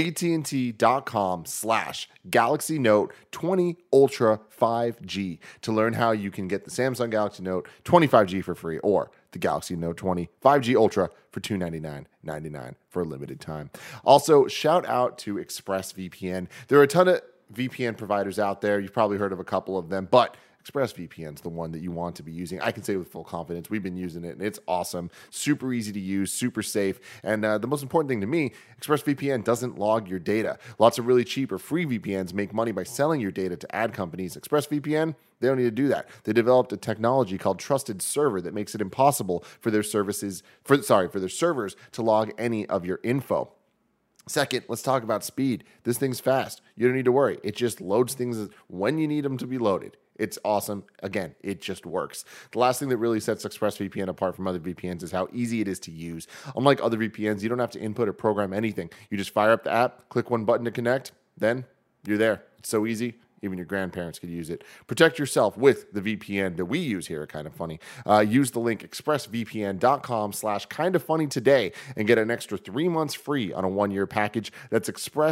AT&T.com/Galaxy Note 20 Ultra 5G to learn how you can get the Samsung Galaxy Note 20 5G for free, or the Galaxy Note 20 5G Ultra for $299.99 for a limited time. Also, shout out to ExpressVPN. There are a ton of VPN providers out there. You've probably heard of a couple of them, but ExpressVPN is the one that you want to be using. I can say with full confidence, we've been using it, and it's awesome. Super easy to use, super safe. And the most important thing to me, ExpressVPN doesn't log your data. Lots of really cheap or free VPNs make money by selling your data to ad companies. ExpressVPN, they don't need to do that. They developed a technology called Trusted Server that makes it impossible for their servers to log any of your info. Second, let's talk about speed. This thing's fast. You don't need to worry. It just loads things when you need them to be loaded. It's awesome. Again, it just works. The last thing that really sets ExpressVPN apart from other VPNs is how easy it is to use. Unlike other VPNs, you don't have to input or program anything. You just fire up the app, click one button to connect, then you're there. It's so easy. Even your grandparents could use it. Protect yourself with the VPN that we use here at Kind of Funny. Use the link expressvpn.com/kindoffunny today and get an extra 3 months free on a 1-year package. That's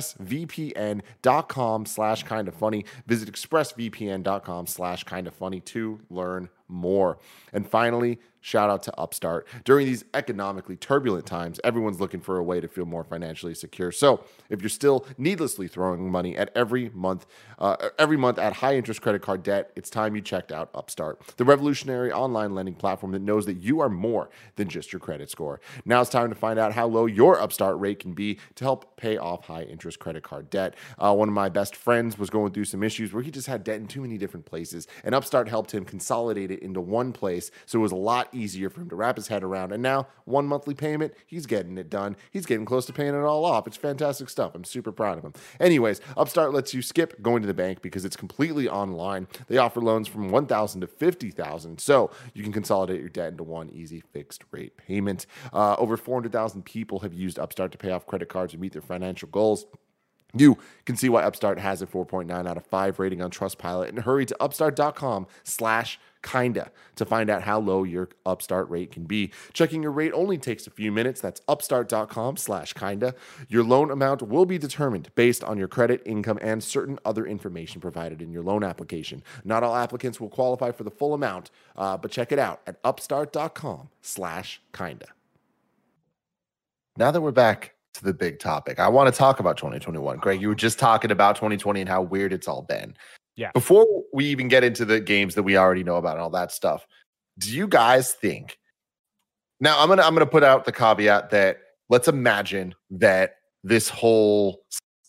expressvpn.com/kindoffunny. Visit expressvpn.com/kindoffunny to learn more. And finally, shout out to Upstart. During these economically turbulent times, everyone's looking for a way to feel more financially secure. So if you're still needlessly throwing money at every month at high interest credit card debt, it's time you checked out Upstart, the revolutionary online lending platform that knows that you are more than just your credit score. Now it's time to find out how low your Upstart rate can be to help pay off high interest credit card debt. One of my best friends was going through some issues where he just had debt in too many different places, and Upstart helped him consolidate it into one place, so it was a lot easier for him to wrap his head around. And now, one monthly payment, he's getting it done. He's getting close to paying it all off. It's fantastic stuff. I'm super proud of him. Anyways, Upstart lets you skip going to the bank because it's completely online. They offer loans from $1,000 to $50,000, so you can consolidate your debt into one easy fixed rate payment. Over 400,000 people have used Upstart to pay off credit cards and meet their financial goals. You can see why Upstart has a 4.9 out of 5 rating on Trustpilot, and hurry to upstart.com/kinda to find out how low your Upstart rate can be. Checking your rate only takes a few minutes. That's upstart.com/kinda. Your loan amount will be determined based on your credit, income, and certain other information provided in your loan application. Not all applicants will qualify for the full amount, but check it out at upstart.com/kinda. Now that we're back to the big topic, I want to talk about 2021. Greg, you were just talking about 2020 and how weird it's all been. Yeah. Before we even get into the games that we already know about and all that stuff, do you guys think? Now, I'm gonna put out the caveat that let's imagine that this whole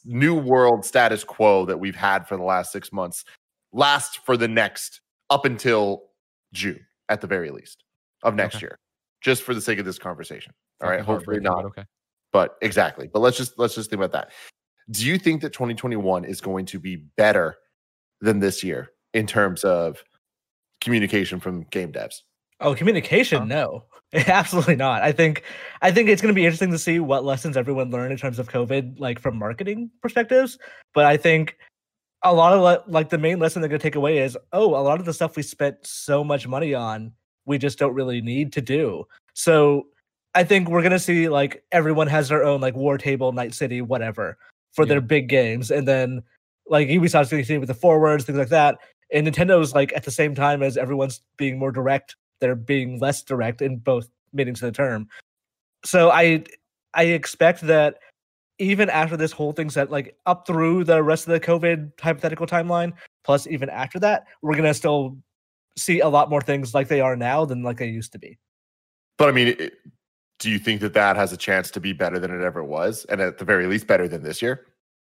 new world status quo that we've had for the last 6 months last for the next up until June at the very least of next year, just for the sake of this conversation. All right, hopefully not. Okay. But exactly. But let's just think about that. Do you think that 2021 is going to be better than this year in terms of communication from game devs? Oh, communication? No, absolutely not. I think it's going to be interesting to see what lessons everyone learned in terms of COVID, like from marketing perspectives. But I think a lot of like the main lesson they're going to take away is, a lot of the stuff we spent so much money on, we just don't really need to do. So I think we're going to see like everyone has their own like War Table, Night City, whatever for their big games. And then like Ubisoft's going to continue with the forwards, things like that. And Nintendo's like at the same time as everyone's being more direct, they're being less direct in both meanings of the term. So I expect that even after this whole thing's set, like up through the rest of the COVID hypothetical timeline, plus even after that, we're going to still see a lot more things like they are now than like they used to be. But I mean, do you think that has a chance to be better than it ever was? And at the very least, better than this year?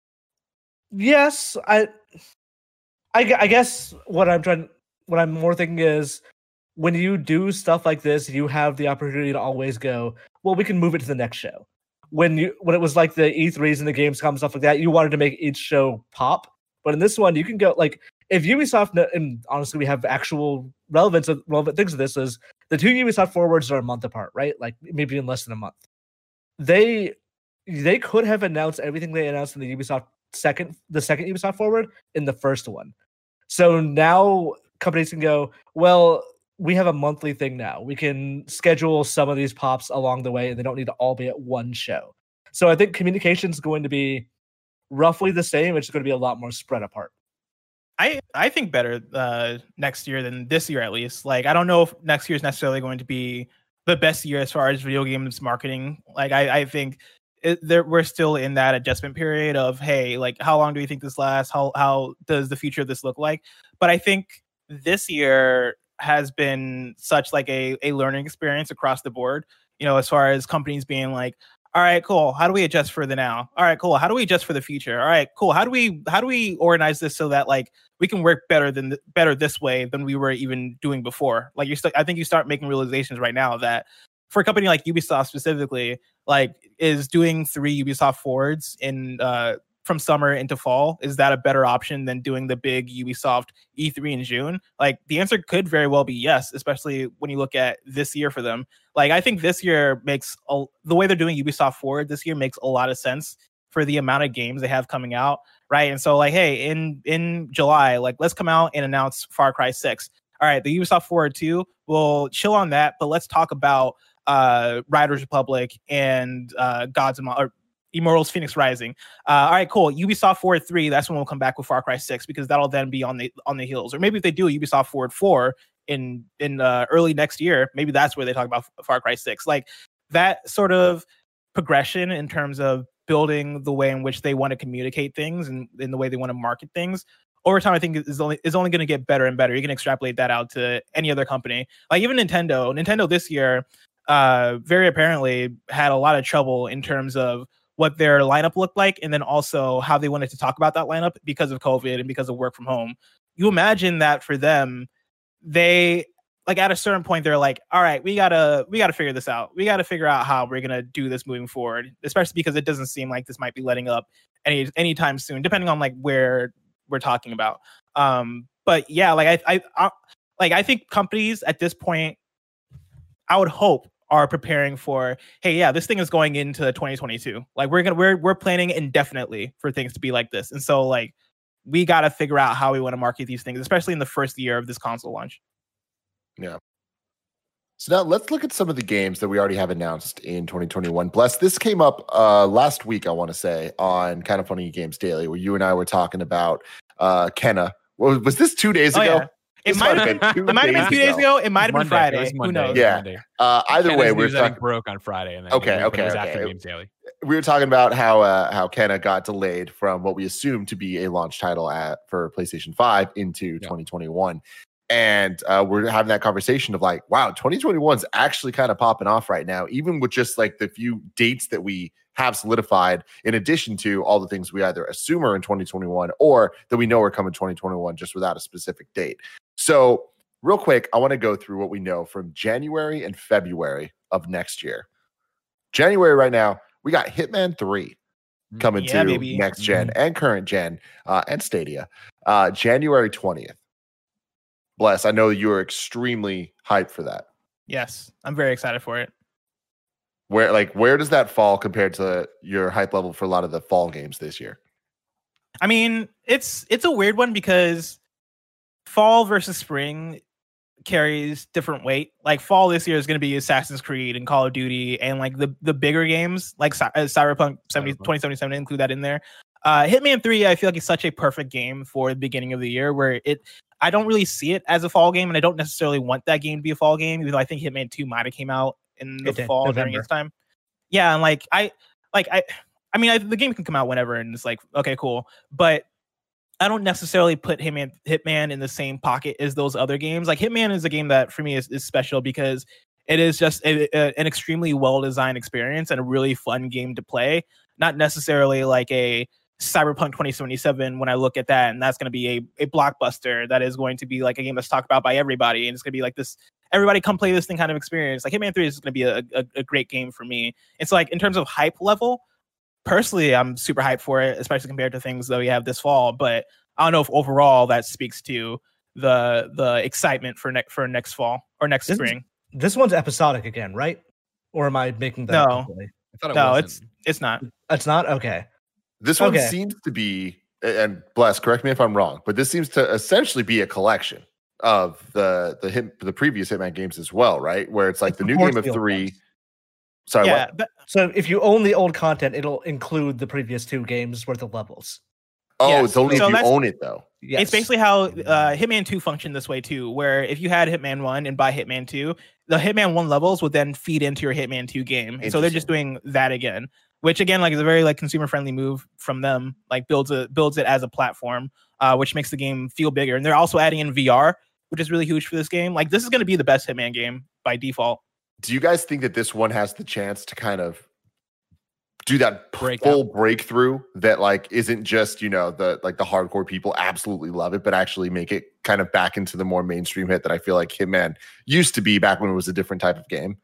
Yes. I guess what I'm more thinking is when you do stuff like this, you have the opportunity to always go, well, we can move it to the next show. When it was like the E3s and the Gamescom stuff like that, you wanted to make each show pop. But in this one, you can go like if Ubisoft, and honestly, we have actual relevant things of this is the two Ubisoft forwards are a month apart, right? Like maybe in less than a month. They could have announced everything they announced in the second Ubisoft forward in the first one. So now companies can go, well, we have a monthly thing now. We can schedule some of these pops along the way, and they don't need to all be at one show. So I think communication is going to be roughly the same. It's going to be a lot more spread apart. I think better next year than this year, at least. Like, I don't know if next year is necessarily going to be the best year as far as video games marketing. Like, I think we're still in that adjustment period of, hey, like, how long do we think this lasts? How does the future of this look like? But I think this year has been such like a learning experience across the board, you know, as far as companies being like, all right, cool. How do we adjust for the now? All right, cool. How do we adjust for the future? All right, cool. How do we organize this so that like we can work better this way than we were even doing before? Like I think you start making realizations right now that for a company like Ubisoft specifically, like is doing 3 Ubisoft forwards in from summer into fall, is that a better option than doing the big Ubisoft E3 in June? Like the answer could very well be yes, especially when you look at this year for them. Like I think this year the way they're doing Ubisoft Forward this year makes a lot of sense for the amount of games they have coming out, right? And so like, hey, in July, like let's come out and announce Far Cry 6. All right, the Ubisoft Forward 2, we'll chill on that, but let's talk about Riders Republic and Gods and or Immortals Phoenix Rising. All right, cool. Ubisoft Forward 3, that's when we'll come back with Far Cry 6 because that'll then be on the heels. Or maybe if they do Ubisoft Forward 4 in early next year, maybe that's where they talk about Far Cry 6. Like that sort of progression in terms of building the way in which they want to communicate things and in the way they want to market things over time, I think is only going to get better and better. You can extrapolate that out to any other company. Like even Nintendo this year very apparently had a lot of trouble in terms of what their lineup looked like, and then also how they wanted to talk about that lineup because of COVID and because of work from home. You imagine that for them, they like at a certain point they're like, all right, we gotta figure this out. We gotta figure out how we're gonna do this moving forward, especially because it doesn't seem like this might be letting up anytime soon, depending on like where we're talking about. But yeah, like I think companies at this point, I would hope, are preparing for, hey, yeah, this thing is going into 2022. Like we're planning indefinitely for things to be like this. And so like we got to figure out how we want to market these things, especially in the first year of this console launch. Yeah. So now let's look at some of the games that we already have announced in 2021. Bless, this came up last week, I want to say, on Kind of Funny Games Daily, where you and I were talking about Kenna. Was this 2 days ago? Yeah. It might have been 2 days ago. It might have been Friday. Who knows? Yeah. Either way, we're talking broke on Friday, and then okay. After Games Daily. We were talking about how Kenna got delayed from what we assumed to be a launch title for PlayStation 5 into 2021. And we're having that conversation of like, wow, 2021 is actually kind of popping off right now, even with just like the few dates that we have solidified, in addition to all the things we either assume are in 2021 or that we know are coming 2021 just without a specific date. So real quick, I want to go through what we know from January and February of next year. January right now, we got Hitman 3 coming to baby. next gen and current gen and Stadia. January 20th. Bless, I know you are extremely hyped for that. Yes, I'm very excited for it. Where does that fall compared to your hype level for a lot of the fall games this year? I mean, it's a weird one because fall versus spring carries different weight. Like fall this year is going to be Assassin's Creed and Call of Duty and like the bigger games like Cyberpunk 2077, include that in there. Hitman 3, I feel like it's such a perfect game for the beginning of the year where I don't really see it as a fall game, and I don't necessarily want that game to be a fall game, even though I think Hitman 2 might have came out in the fall during its time. Yeah, and I mean, the game can come out whenever, and it's like, okay, cool. But I don't necessarily put Hitman in the same pocket as those other games. Like Hitman is a game that for me is special because it is just an extremely well-designed experience and a really fun game to play. Not necessarily like a Cyberpunk 2077 when I look at that, and that's going to be a blockbuster that is going to be like a game that's talked about by everybody, and it's going to be like this, everybody come play this thing kind of experience. Like Hitman 3 is going to be a great game for me. It's like in terms of hype level, personally, I'm super hyped for it, especially compared to things that we have this fall. But I don't know if overall that speaks to the excitement for next fall or next spring. This one's episodic again, right? Or am I making that? No, I thought it's not. It's not? Okay. This one seems to be, and Bless, correct me if I'm wrong, but this seems to essentially be a collection of the previous Hitman games as well, right? Where it's like the new game of 3. Sorry, yeah, what? So if you own the old content, it'll include the previous 2 games worth of levels. Oh, yes. It's only if you own it, though. Yes. It's basically how Hitman 2 functioned this way, too, where if you had Hitman 1 and buy Hitman 2, the Hitman 1 levels would then feed into your Hitman 2 game. And so they're just doing that again, which, again, like is a very like consumer-friendly move from them, like builds it as a platform, which makes the game feel bigger. And they're also adding in VR, which is really huge for this game. Like, this is going to be the best Hitman game by default. Do you guys think that this one has the chance to kind of do that full breakthrough that like isn't just, the hardcore people absolutely love it, but actually make it kind of back into the more mainstream hit that I feel like Hitman used to be back when it was a different type of game?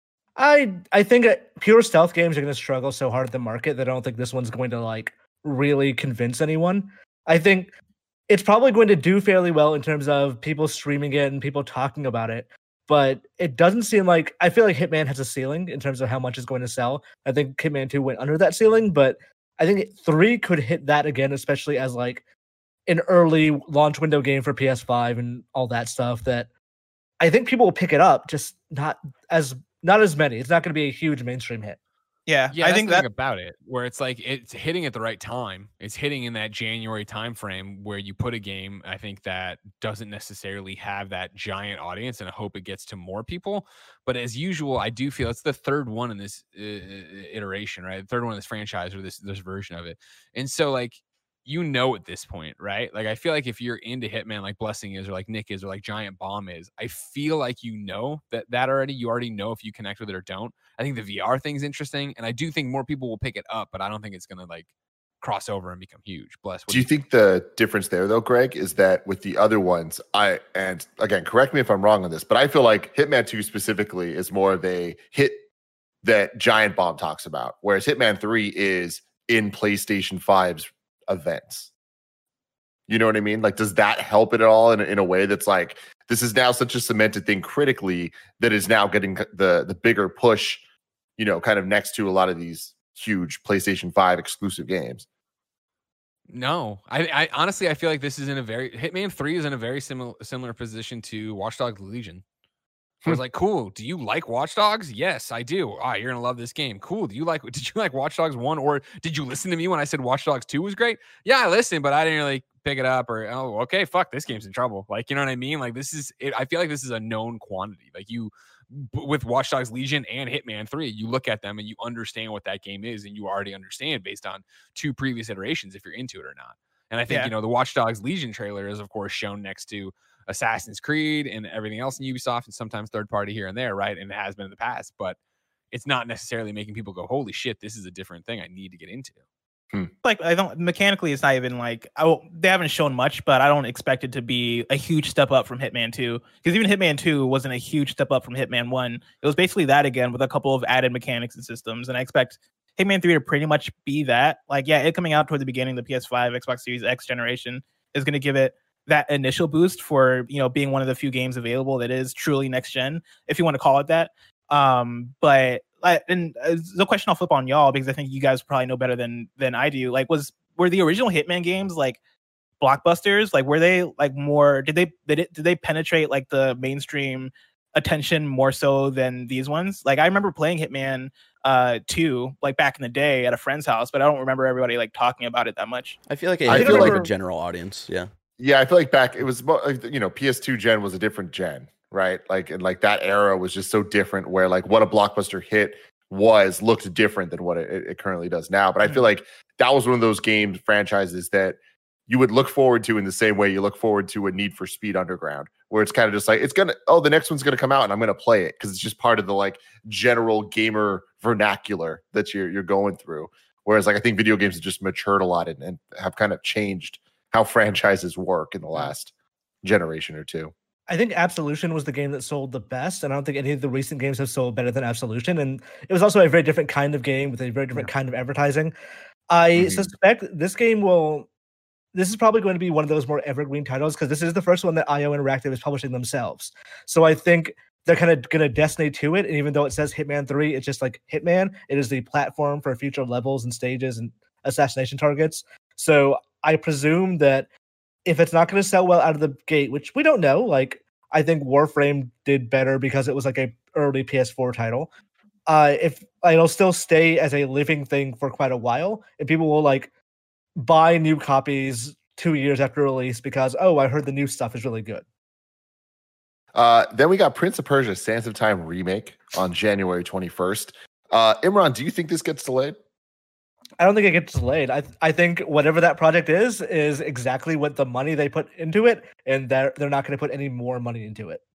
I think pure stealth games are going to struggle so hard at the market that I don't think this one's going to like really convince anyone. I think it's probably going to do fairly well in terms of people streaming it and people talking about it. But it doesn't seem like, I feel like Hitman has a ceiling in terms of how much it's going to sell. I think Hitman 2 went under that ceiling, but I think 3 could hit that again, especially as like an early launch window game for PS5 and all that stuff, that I think people will pick it up, just not as many. It's not going to be a huge mainstream hit. Yeah, I think that about it, where it's like it's hitting at the right time. It's hitting in that January timeframe where you put a game, I think, that doesn't necessarily have that giant audience, and I hope it gets to more people. But as usual, I do feel it's the third one in this iteration, right? The third one in this franchise or this version of it, and so like. At this point, right? Like, I feel like if you're into Hitman, like Blessing is, or like Nick is, or like Giant Bomb is, I feel like that already. You already know if you connect with it or don't. I think the VR thing's interesting, and I do think more people will pick it up, but I don't think it's gonna like cross over and become huge. Bless. Do you think the difference there, though, Greg, is that with the other ones, and again, correct me if I'm wrong on this, but I feel like Hitman 2 specifically is more of a hit that Giant Bomb talks about, whereas Hitman 3 is in PlayStation 5's events. You know what I mean? Like, does that help it at all in a way that's like, this is now such a cemented thing critically that is now getting the bigger push, kind of next to a lot of these huge PlayStation 5 exclusive games? No, I honestly, I feel like this is Hitman 3 is in a very similar position to Watch Dogs Legion. I was like, cool. Do you like Watch Dogs? Yes, I do. You're gonna love this game. Cool. Did you like Watch Dogs 1, or did you listen to me when I said Watch Dogs 2 was great? Yeah, I listened, but I didn't really pick it up, or okay, fuck, this game's in trouble. Like, you know what I mean? Like, this is it. I feel like this is a known quantity. Like, with Watch Dogs Legion and Hitman 3, you look at them and you understand what that game is, and you already understand based on 2 previous iterations if you're into it or not. And I think the Watch Dogs Legion trailer is of course shown next to Assassin's Creed and everything else in Ubisoft, and sometimes third party here and there, right? And it has been in the past, but it's not necessarily making people go, holy shit, this is a different thing I need to get into. Like, I don't mechanically, it's not even like they haven't shown much, but I don't expect it to be a huge step up from Hitman 2, because even Hitman 2 wasn't a huge step up from Hitman 1. It was basically that again with a couple of added mechanics and systems, and I expect Hitman 3 to pretty much be that. Like, yeah, it coming out toward the beginning of the PS5, Xbox Series X generation is going to give it that initial boost for, you know, being one of the few games available that is truly next gen, if you want to call it that. But and the question I'll flip on y'all, because I think you guys probably know better than I do. Like, were the original Hitman games like blockbusters? Like, were they like more? Did they penetrate like the mainstream attention more so than these ones? Like, I remember playing Hitman 2 like back in the day at a friend's house, but I don't remember everybody like talking about it that much. I feel like I it feel like like a general audience. Yeah. Yeah, I feel like back it was, you know, PS2 gen was a different gen, right? Like, and like that era was just so different, where like what a blockbuster hit looked different than what it currently does now. But I feel like that was one of those games franchises that you would look forward to in the same way you look forward to a Need for Speed Underground, where it's kind of just like, the next one's gonna come out and I'm gonna play it because it's just part of the like general gamer vernacular that you're going through. Whereas like I think video games have just matured a lot and have kind of changed how franchises work in the last generation or two. I think Absolution was the game that sold the best, and I don't think any of the recent games have sold better than Absolution. And it was also a very different kind of game with a very different kind of advertising. I suspect this game this is probably going to be one of those more evergreen titles, because this is the first one that IO Interactive is publishing themselves. So I think they're kind of going to destiny to it. And even though it says Hitman 3, it's just like Hitman. It is the platform for future levels and stages and assassination targets. So I presume that if it's not going to sell well out of the gate, which we don't know, like I think Warframe did better because it was like a early PS4 title. If it'll still stay as a living thing for quite a while, and people will like buy new copies 2 years after release because, oh, I heard the new stuff is really good. Then we got Prince of Persia: Sands of Time remake on January 21st. Imran, do you think this gets delayed? I don't think it gets delayed. I think whatever that project is exactly what the money they put into it, and they're not going to put any more money into it.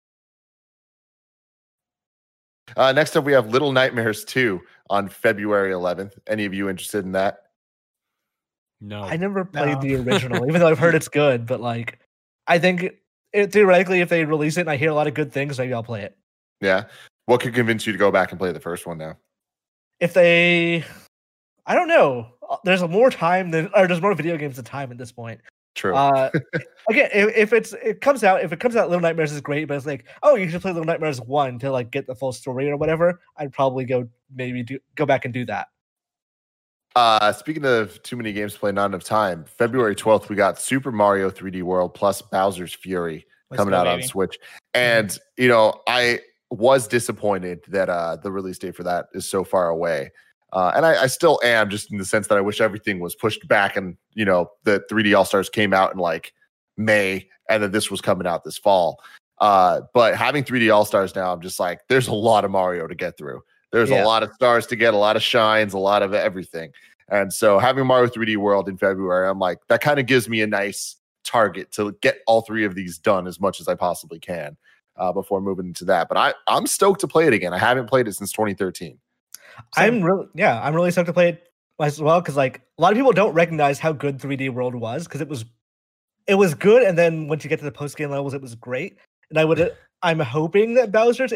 Next up, we have Little Nightmares 2 on February 11th. Any of you interested in that? No, I never played the original, even though I've heard it's good. But like, I think theoretically, if they release it and I hear a lot of good things, maybe I'll play it. Yeah. What could convince you to go back and play the first one now? If they, I don't know. There's more time there's more video games than time at this point. True. Again, if it comes out, Little Nightmares is great, but it's like, oh, you should play Little Nightmares 1 to like get the full story or whatever. I'd probably go back and do that. Speaking of too many games to play, not enough time. February 12th, we got Super Mario 3D World plus Bowser's Fury coming out on Switch. And you know, I was disappointed that the release date for that is so far away. And I still am, just in the sense that I wish everything was pushed back, and you know, the 3D All-Stars came out in like May, and then this was coming out this fall. But having 3D All-Stars now, I'm just like, there's a lot of Mario to get through. There's a lot of stars to get, a lot of shines, a lot of everything. And so having Mario 3D World in February, I'm like, that kind of gives me a nice target to get all three of these done as much as I possibly can before moving into that. But I'm stoked to play it again. I haven't played it since 2013. I'm really stoked to play it as well, because like a lot of people don't recognize how good 3D World was, because it was good, and then once you get to the post game levels, it was great. And I'm hoping that Bowser's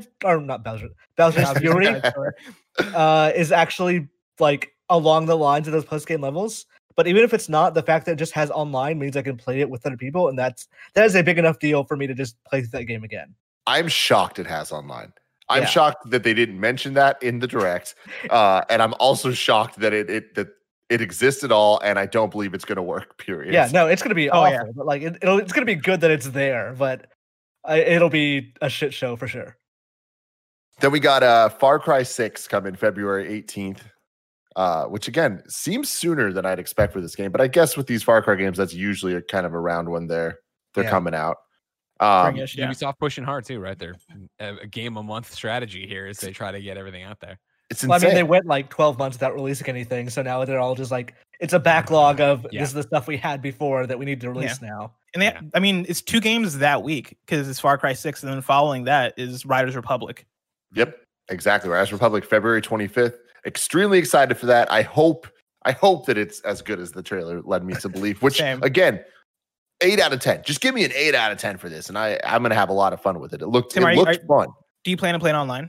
Fury is actually like along the lines of those post game levels. But even if it's not, the fact that it just has online means I can play it with other people, and that is a big enough deal for me to just play that game again. I'm shocked it has online. I'm shocked that they didn't mention that in the direct, and I'm also shocked that it exists at all, and I don't believe it's going to work. Period. Yeah, no, it's going to be awful, but like it's going to be good that it's there, but it'll be a shit show for sure. Then we got Far Cry 6 coming February 18th, which again seems sooner than I'd expect for this game, but I guess with these Far Cry games, that's usually kind of around when they're coming out. Ubisoft pushing hard too, right? They're a game a month strategy here as they try to get everything out there. It's insane. I mean, they went like 12 months without releasing anything, so now they're all just like, it's a backlog of this is the stuff we had before that we need to release now. And I mean, it's 2 games that week, because it's Far Cry 6, and then following that is Riders Republic. Yep. Exactly. Rise Republic, February 25th. Extremely excited for that. I hope that it's as good as the trailer led me to believe, which Same. again, 8 out of 10. Just give me an 8 out of 10 for this. And I'm going to have a lot of fun with it. It looked Tim, fun. Do you plan to play it online?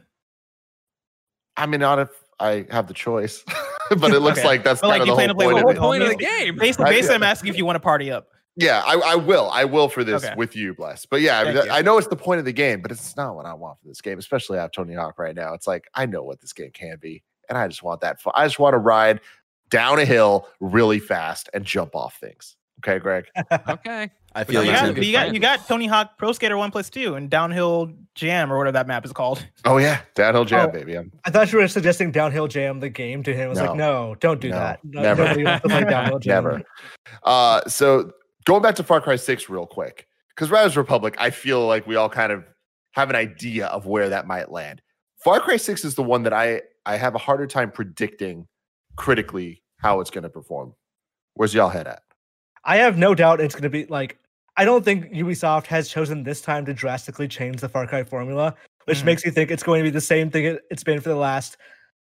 I mean, not if I have the choice, but it looks like that's kind of the whole point of the game. Basically, I'm asking if you want to party up. Yeah, I will for this with you, Bless. But yeah, I know it's the point of the game, but it's not what I want for this game, especially out Tony Hawk right now. It's like, I know what this game can be, and I just want that fun. I just want to ride down a hill really fast and jump off things. Okay, Greg? Okay. I feel you got Tony Hawk Pro Skater 1+2 and Downhill Jam or whatever that map is called. Oh yeah, Downhill Jam, baby. I thought you were suggesting Downhill Jam, the game, to him. I was like, no, don't do that. Never. Nobody wants to play Downhill Jam. Never. So going back to Far Cry 6 real quick, because Rise Republic, I feel like we all kind of have an idea of where that might land. Far Cry 6 is the one that I have a harder time predicting critically how it's going to perform. Where's y'all head at? I have no doubt it's going to be like, I don't think Ubisoft has chosen this time to drastically change the Far Cry formula, which makes you think it's going to be the same thing it's been for the last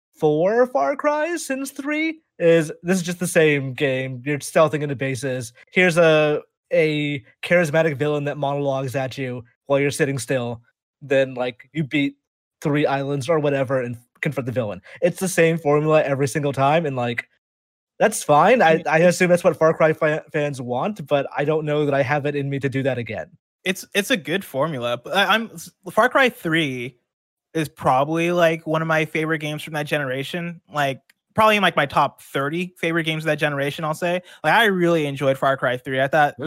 4 Far Cries since 3. This is just the same game. You're stealthing into bases. Here's a charismatic villain that monologues at you while you're sitting still. Then like you beat 3 islands or whatever and confront the villain. It's the same formula every single time, and like that's fine. I assume that's what Far Cry fans want, but I don't know that I have it in me to do that again. It's a good formula. Far Cry 3 is probably like one of my favorite games from that generation. Like probably in like my top 30 favorite games of that generation, I'll say. Like I really enjoyed Far Cry 3. I thought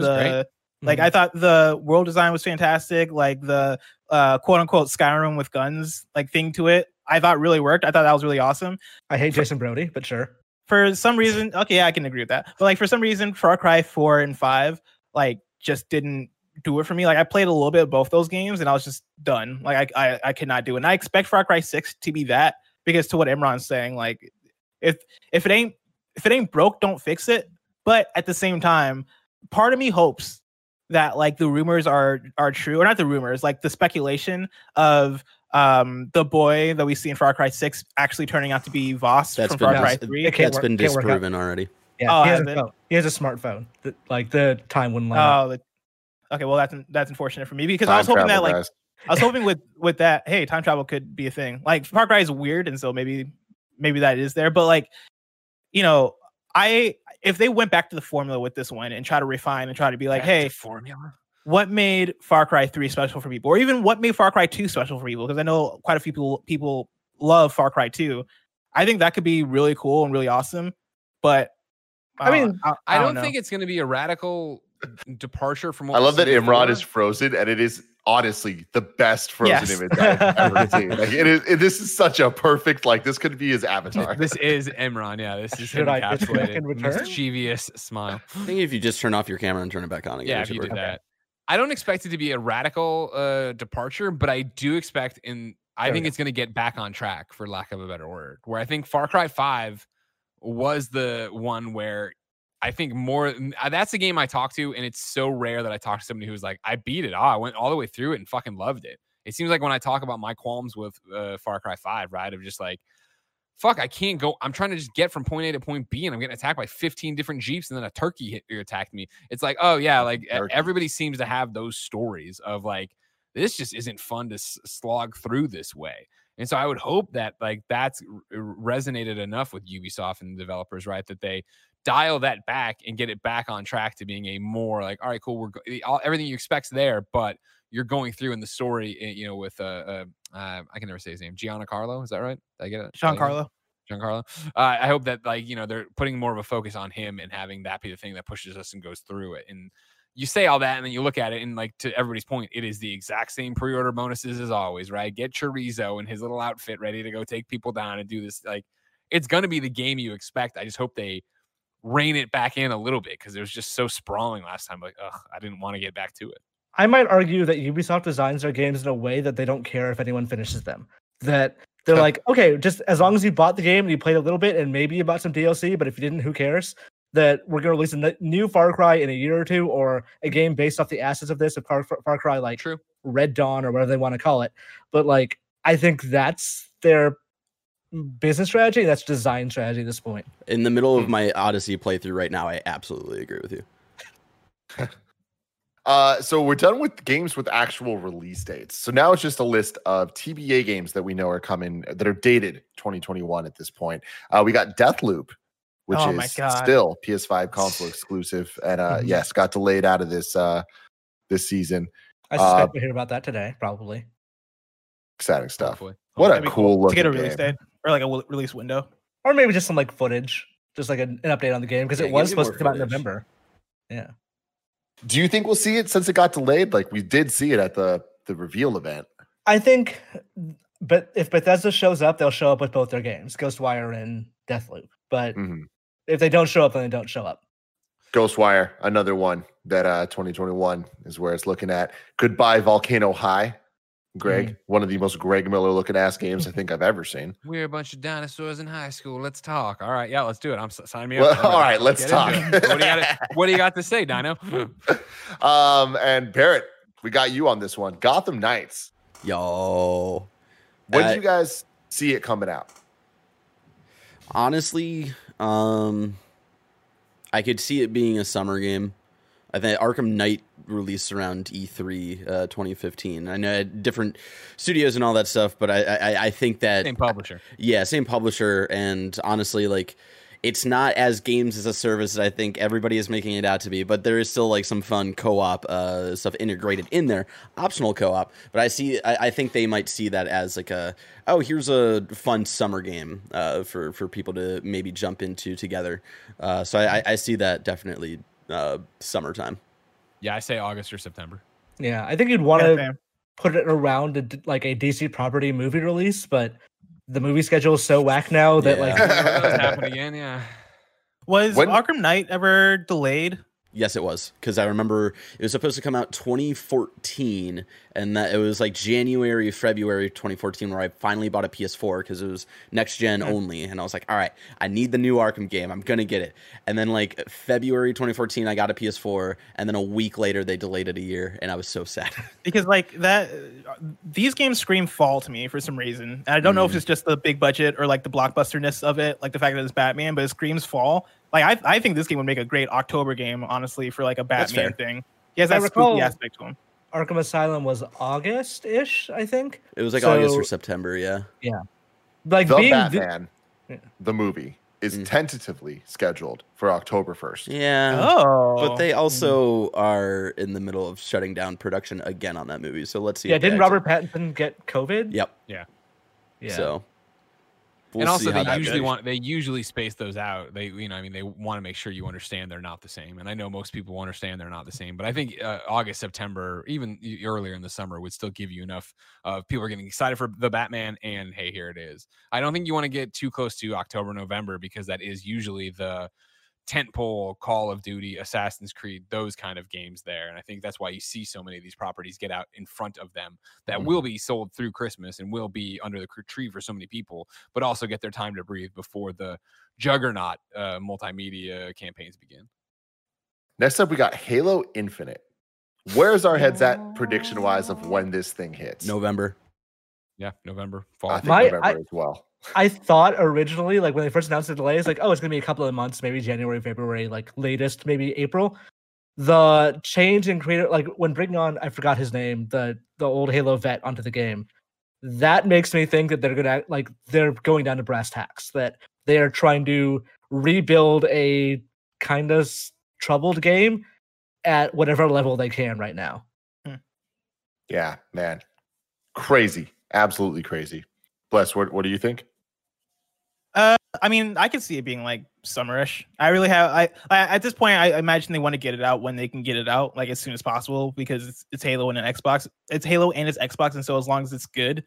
I thought the world design was fantastic. Like the quote unquote Skyrim with guns like thing to it, I thought really worked. I thought that was really awesome. I hate Jason Brody, but sure. For some reason, okay, yeah, I can agree with that. But like for some reason, Far Cry 4 and 5 like just didn't do it for me. Like I played a little bit of both those games and I was just done. Like I could not do it. And I expect Far Cry 6 to be that, because to what Imran's saying, like if it ain't broke, don't fix it. But at the same time, part of me hopes that like the rumors are true, or not the rumors, like the speculation of the boy that we see in Far Cry 6 actually turning out to be Voss from Far Cry 3. That's been disproven already. Yeah, he has a smartphone. Like the time wouldn't line up. Okay, well that's unfortunate for me, because I was hoping that like guys. I was hoping with that, hey, time travel could be a thing. Like Far Cry is weird, and so maybe that is there. But like, you know, if they went back to the formula with this one and try to refine and try to be like, hey, formula. What made Far Cry 3 special for people, or even what made Far Cry 2 special for people? Because I know quite a few people love Far Cry 2. I think that could be really cool and really awesome. But I mean, I don't think it's going to be a radical departure from what I love that Imran is frozen, and it is honestly the best frozen image I've ever seen. Like this is such a perfect, like this could be his avatar. This is Imran. Yeah, this is him encapsulated. Mischievous smile. I think if you just turn off your camera and turn it back on again. Yeah, if you did that. I don't expect it to be a radical departure, but I do expect I think it's going to get back on track, for lack of a better word, where I think Far Cry 5 was the one where I think more, that's a game I talk to, and it's so rare that I talk to somebody who's like, I beat it. I went all the way through it and fucking loved it. It seems like when I talk about my qualms with Far Cry 5, right, of just like, fuck, I can't go. I'm trying to just get from point A to point B, and I'm getting attacked by 15 different Jeeps, and then a turkey attacked me. It's like, oh yeah, like everybody seems to have those stories of like, this just isn't fun to slog through this way. And so I would hope that like that's resonated enough with Ubisoft and the developers, right, that they dial that back and get it back on track to being a more like, all right, cool, everything you expect's there, but you're going through in the story, you know, with I can never say his name, Giancarlo, is that right? Did I get it? Giancarlo. I hope that like, you know, they're putting more of a focus on him and having that be the thing that pushes us and goes through it. And you say all that, and then you look at it, and like to everybody's point, it is the exact same pre-order bonuses as always, right? Get Chorizo and his little outfit ready to go take people down and do this. Like, it's going to be the game you expect. I just hope they rein it back in a little bit, because it was just so sprawling last time. Like, I didn't want to get back to it. I might argue that Ubisoft designs their games in a way that they don't care if anyone finishes them. That they're like, okay, just as long as you bought the game and you played a little bit and maybe you bought some DLC, but if you didn't, who cares? That we're going to release a new Far Cry in a year or two, or a game based off the assets of this, of Far Cry, like Red Dawn or whatever they want to call it. But like, I think that's their business strategy. That's design strategy at this point. In the middle of my Odyssey playthrough right now, I absolutely agree with you. So we're done with games with actual release dates. So now it's just a list of TBA games that we know are coming that are dated 2021 at this point. We got Deathloop, which Oh my is God. still PS5 console exclusive, and yes, got delayed out of this this season. I suspect we'll hear about that today, probably. Exciting stuff. Hopefully. What a That'd be cool to get looking a release game. date or like a release window. Or maybe just some like footage, just like an update on the game, because Yeah, it was give me supposed more to come out in footage. November. Yeah. Do you think we'll see it since it got delayed? Like we did see it at the reveal event. I think, but if Bethesda shows up, they'll show up with both their games, Ghostwire and Deathloop. But Mhm. if they don't show up, then they don't show up. Ghostwire, another one that 2021 is where it's looking at. Goodbye Volcano High. Greg, one of the most Greg Miller looking ass games I think I've ever seen. We're a bunch of dinosaurs in high school. Let's talk. All right, yeah, let's do it. Well, Sign me up. all right, let's Get talk. into it. What do you got to say, Dino? And Barrett, we got you on this one. Gotham Knights. Yo. When did you guys see it coming out? Honestly, I could see it being a summer game. I think Arkham Knight released around E3 2015. I know different studios and all that stuff, but I think that Same publisher. yeah, same publisher, and honestly, like it's not as games as a service that I think everybody is making it out to be, but there is still like some fun co-op stuff integrated in there, optional co-op. But I think they might see that as like here's a fun summer game for people to maybe jump into together. So I see that definitely summertime. Yeah, I say August or September. Yeah, I think you'd want Yeah, to fam. put it around like a DC property movie release, but the movie schedule is so whack now that Yeah. like Those happen again. Yeah. Was When- Arkham Knight ever delayed? Yes, it was, because I remember it was supposed to come out 2014, and that it was like January, February 2014 where I finally bought a PS4 because it was next gen only, and I was like, all right, I need the new Arkham game, I'm gonna get it. And then like February 2014, I got a PS4, and then a week later they delayed it a year, and I was so sad. Because like that, these games scream fall to me for some reason. And I don't know if it's just the big budget or like the blockbusterness of it, like the fact that it's Batman, but it screams fall. Like I think this game would make a great October game, honestly, for like a That's Batman fair. thing. He has I that recall- spooky aspect to him. Arkham Asylum was August-ish, I think. It was like So- August or September, yeah. Like The being Batman, Yeah. the movie, is tentatively scheduled for October 1st. Yeah. Oh, But they also are in the middle of shutting down production again on that movie. So let's see. yeah, if they didn't actually- Robert Pattinson get COVID? Yep. Yeah. So. We'll And also, see how that they goes. usually space those out. They want to make sure you understand they're not the same. And I know most people understand they're not the same, but I think August, September, even earlier in the summer would still give you enough of people are getting excited for the Batman. And hey, here it is. I don't think you want to get too close to October, November, because that is usually the tentpole Call of Duty, Assassin's Creed, those kind of games there. And I think that's why you see so many of these properties get out in front of them that will be sold through Christmas and will be under the tree for so many people, but also get their time to breathe before the juggernaut multimedia campaigns begin. Next up, we got Halo Infinite. Where's our heads at prediction wise of when this thing hits? November. Yeah, November, I fall. think My- November as well. I thought originally, like when they first announced the delay, it's like, oh, it's gonna be a couple of months, maybe January, February, like latest, maybe April. The change in creator, like when bringing on, I forgot his name, the old Halo vet onto the game, that makes me think that they're going down to brass tacks, that they are trying to rebuild a kind of troubled game at whatever level they can right now. Yeah, man. Crazy. Absolutely crazy. Bless, what do you think? I mean, I could see it being like summerish. I really have. I at this point, I imagine they want to get it out when they can get it out, like as soon as possible, because it's Halo and an Xbox. It's Halo and it's Xbox, and so as long as it's good,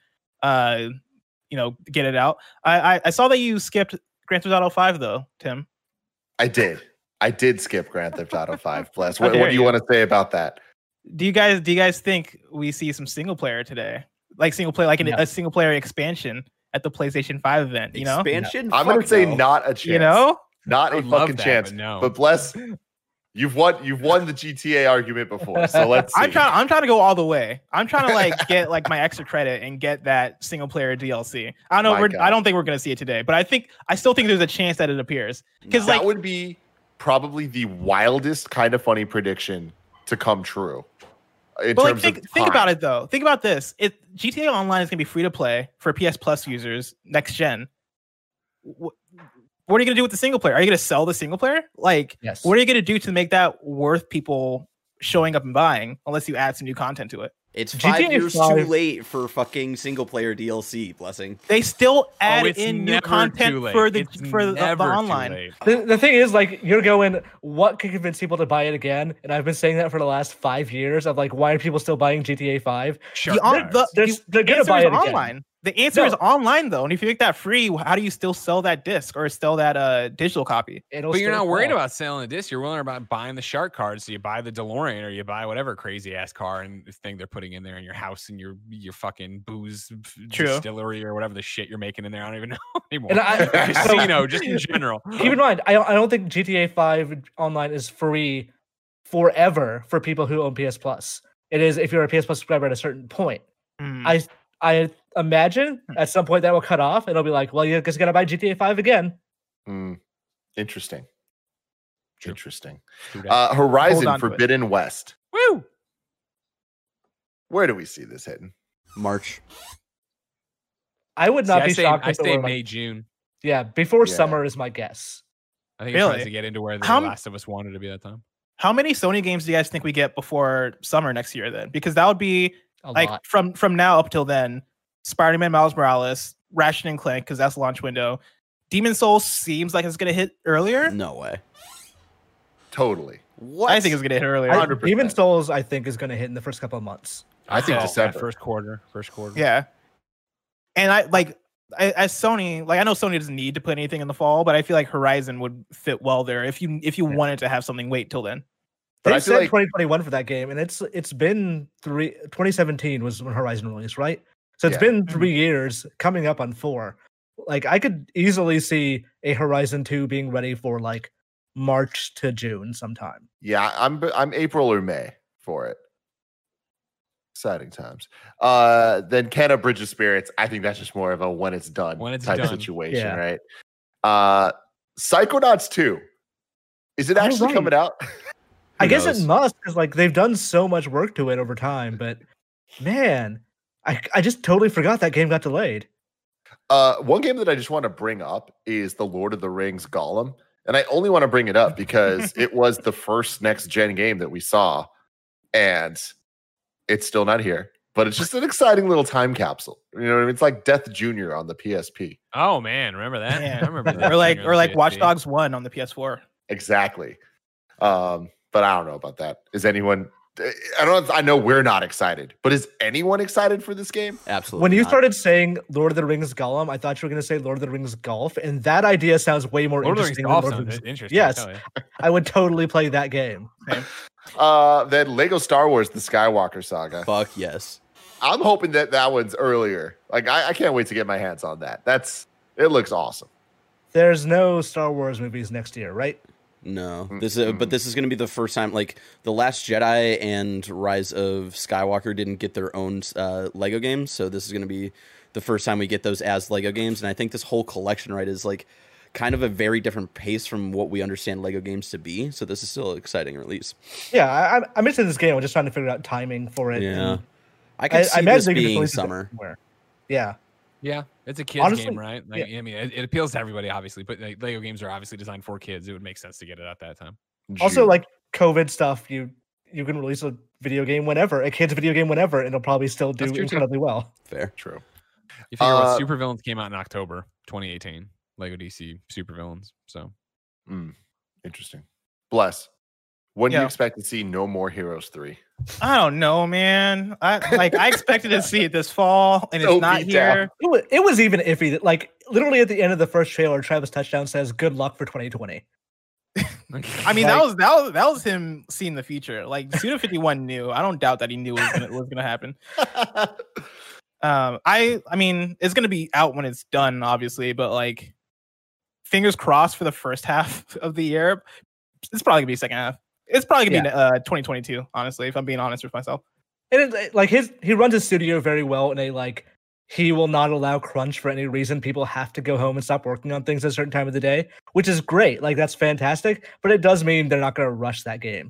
get it out. I saw that you skipped Grand Theft Auto 5 though, Tim. I did skip Grand Theft Auto 5. Bless. How What dare do you you. want to say about that? Do you guys think we see some single player today, like single player, like No. a single player expansion at the PlayStation 5 event? Expansion? I'm going to Fuck say no. not a chance. You know. Not I a would love fucking that, chance. but no. But Bless, You've won the GTA argument before, so let's see. I'm trying to go all the way. I'm trying to like get like my extra credit and get that single player DLC. I don't know. I don't think we're gonna see it today, but I still think there's a chance that it appears because that would be probably the wildest kind of funny prediction to come true. But like, think about it though. Think about this. GTA Online is gonna be free to play for PS Plus users next gen. What are you going to do with the single player? Are you going to sell the single player? Like, yes. What are you going to do to make that worth people showing up and buying unless you add some new content to it? It's 5 years too late for fucking single player DLC, Blessing. They still add in new content for the online. The thing is, like, you're going, what could convince people to buy it again? And I've been saying that for the last 5 years of like, why are people still buying GTA 5? Sure. They're going to buy it online. The answer is online, though. And if you make that free, how do you still sell that disc or sell that digital copy? But you're not worried about selling the disc. You're worried about buying the shark card. So you buy the DeLorean or you buy whatever crazy ass car and this thing they're putting in there in your house and your fucking booze distillery or whatever the shit you're making in there. I don't even know anymore. And casino, just in general. Keep in mind, I don't think GTA 5 online is free forever for people who own PS Plus. It is if you're a PS Plus subscriber at a certain point. I imagine at some point that will cut off and it'll be like, well, you just got to buy GTA 5 again. Interesting. True. Interesting. Horizon Forbidden West. Woo! Where do we see this hitting? March. I would not be shocked. I say May, June. Yeah, before summer is my guess. I think it tries to get into where the Last of Us wanted to be that time. How many Sony games do you guys think we get before summer next year then? Because that would be like from now up till then, Spider-Man Miles Morales, Ratchet and Clank, because that's the launch window. Demon Souls seems like it's going to hit earlier. No way. Totally. What? I think it's going to hit earlier. 100%. Demon Souls, I think, is going to hit in the first couple of months. I think December. First quarter. Yeah. And as Sony, like I know Sony doesn't need to put anything in the fall, but I feel like Horizon would fit well there if you wanted to have something wait till then. They said 2021 for that game, and it's been 2017 was when Horizon released, right? So it's been 3 years, coming up on 4. Like I could easily see a Horizon 2 being ready for like March to June sometime. Yeah, I'm April or May for it. Exciting times. Then Kenna Bridge of Spirits. I think that's just more of a when it's done type situation, right? Psychonauts 2. Is it actually coming out? I guess it must, because like they've done so much work to it over time, but man, I just totally forgot that game got delayed. One game that I just want to bring up is the Lord of the Rings Gollum. And I only want to bring it up because it was the first next gen game that we saw. And it's still not here. But it's just an exciting little time capsule. You know what I mean? It's like Death Jr. on the PSP. Oh man, remember that? Yeah. I remember that. or like Watch Dogs 1 on the PS4. Exactly. But I don't know about that. Is anyone I know we're not excited, but is anyone excited for this game? Absolutely. When you started saying Lord of the Rings Gollum, I thought you were going to say Lord of the Rings Golf, and that idea sounds way more interesting. Interesting. Yes, I would totally play that game. Then Lego Star Wars: The Skywalker Saga. Fuck yes. I'm hoping that one's earlier. Like I can't wait to get my hands on that. It looks awesome. There's no Star Wars movies next year, right? No, but this is going to be the first time. Like The Last Jedi and Rise of Skywalker didn't get their own Lego games, so this is going to be the first time we get those as Lego games. And I think this whole collection, right, is like kind of a very different pace from what we understand Lego games to be. So this is still an exciting release. Yeah, I'm into this game. I'm just trying to figure out timing for it. Yeah, I can see this being summer. Yeah. Yeah, it's a kid's game, right? Like, I mean, it appeals to everybody, obviously, but like, Lego games are obviously designed for kids. It would make sense to get it at that time. Also, like COVID stuff, you can release a video game whenever, a kid's video game whenever, and it'll probably still do incredibly well. Fair. True. You figure what Supervillains came out in October 2018, Lego DC Supervillains. So, interesting. Bless. When do you expect to see No More Heroes 3? I don't know, man. I expected to see it this fall, and it's not here. It was even iffy. Like literally at the end of the first trailer, Travis Touchdown says, "Good luck for 2020." I mean, that was him seeing the future. Like Suda51 knew. I don't doubt that he knew what was gonna happen. I mean, it's gonna be out when it's done, obviously, but like, fingers crossed for the first half of the year. It's probably gonna be second half. It's probably gonna be 2022. Honestly, if I'm being honest with myself. And like he runs his studio very well, and he will not allow crunch for any reason. People have to go home and stop working on things at a certain time of the day, which is great. Like that's fantastic, but it does mean they're not going to rush that game.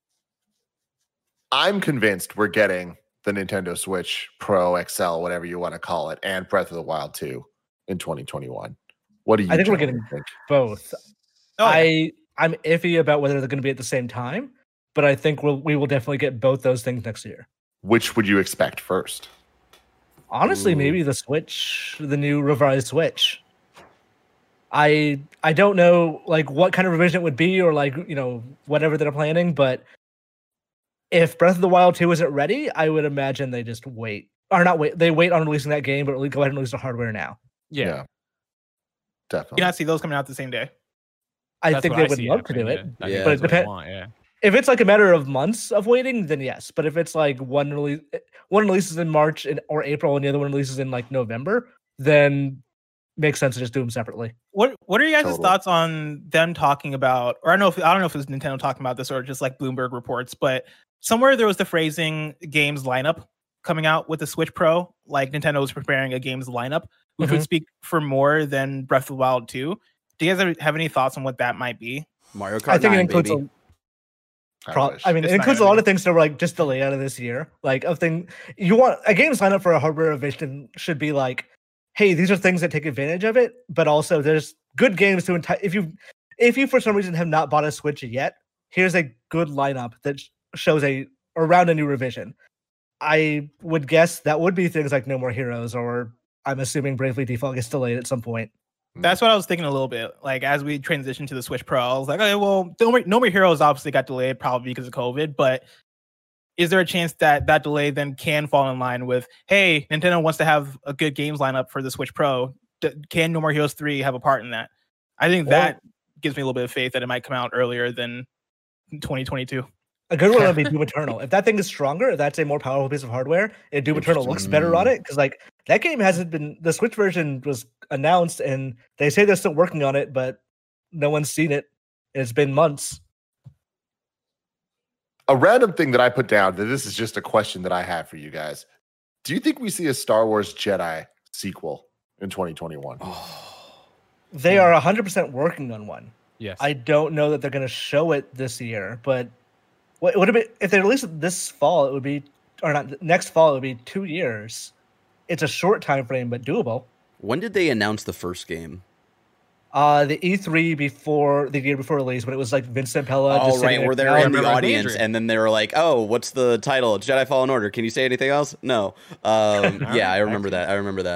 I'm convinced we're getting the Nintendo Switch Pro XL, whatever you want to call it, and Breath of the Wild 2 in 2021. What do you? I think we're getting both. Oh, yeah. I'm iffy about whether they're going to be at the same time, but I think we will definitely get both those things next year. Which would you expect first? Honestly, maybe the Switch, the new revised Switch. I don't know like what kind of revision it would be, or like whatever they're planning. But if Breath of the Wild 2 isn't ready, I would imagine they just wait, or not wait. They wait on releasing that game, but go ahead and release the hardware now. Yeah. Definitely. You not see those coming out the same day. I think they would love to do it, Yeah. but it depends. If it's like a matter of months of waiting, then yes. But if it's like one releases in March or April, and the other one releases in like November, then makes sense to just do them separately. What are you guys' thoughts on them talking about, or I don't know if it was Nintendo talking about this or just like Bloomberg reports, but somewhere there was the phrasing games lineup coming out with the Switch Pro, like Nintendo was preparing a games lineup, which would speak for more than Breath of the Wild 2. Do you guys have any thoughts on what that might be? Mario Kart. I think 9, it includes baby. it includes a lot of things that were like just delayed out of this year. Like a thing you want a game sign up for a hardware revision should be like, hey, these are things that take advantage of it, but also there's good games to if you for some reason have not bought a Switch yet, here's a good lineup that shows around a new revision. I would guess that would be things like No More Heroes, or I'm assuming Bravely Default gets delayed at some point. That's what I was thinking a little bit. Like as we transition to the Switch Pro, I was like, okay, well, No More Heroes obviously got delayed probably because of COVID, but is there a chance that delay then can fall in line with, hey, Nintendo wants to have a good games lineup for the Switch Pro? Can No More Heroes 3 have a part in that? I think that gives me a little bit of faith that it might come out earlier than 2022. A good one would be Doom Eternal. If that thing is stronger, if that's a more powerful piece of hardware, and Doom Eternal looks better on it, because like that game hasn't been, the Switch version was announced and they say they're still working on it, but no one's seen it. It's been months. A random thing that I put down, that this is just a question that I have for you guys. Do you think we see a Star Wars Jedi sequel in 2021? They are 100% working on one. Yes. I don't know that they're going to show it this year, but what would it be if they release it this fall? It would be, or not next fall. It would be 2 years. It's a short time frame, but doable. When did they announce the first game? The E3 before the year before release, when it was like Vincent Pella. Oh, right, where they're in the Remember audience, Adrian. and then they were like, "Oh, what's the title? It's Jedi Fallen Order. Can you say anything else?" No. Yeah, I remember that.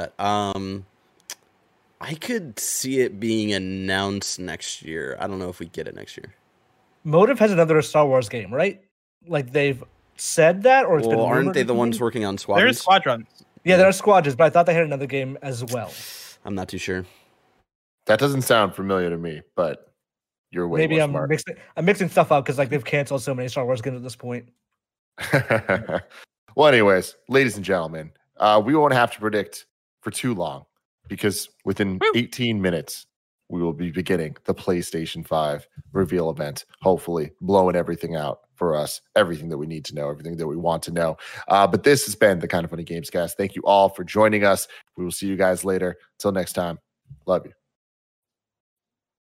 I could see it being announced next year. I don't know if we get it next year. Motive has another Star Wars game, right? Like they've said that, or it's been Well, aren't rumored they or the ones something? working on There's Squadrons? Squadrons. Yeah, there are Squadrons, but I thought they had another game as well. I'm not too sure. That doesn't sound familiar to me, but you're way Maybe more I'm mixing stuff up because like they've canceled so many Star Wars games at this point. smart. Well, anyways, ladies and gentlemen, we won't have to predict for too long because within 18 minutes, we will be beginning the PlayStation 5 reveal event, hopefully blowing everything out for us, everything that we need to know, everything that we want to know. But this has been the Kind of Funny Games Cast. Thank you all for joining us. We will see you guys later. Till next time. Love you.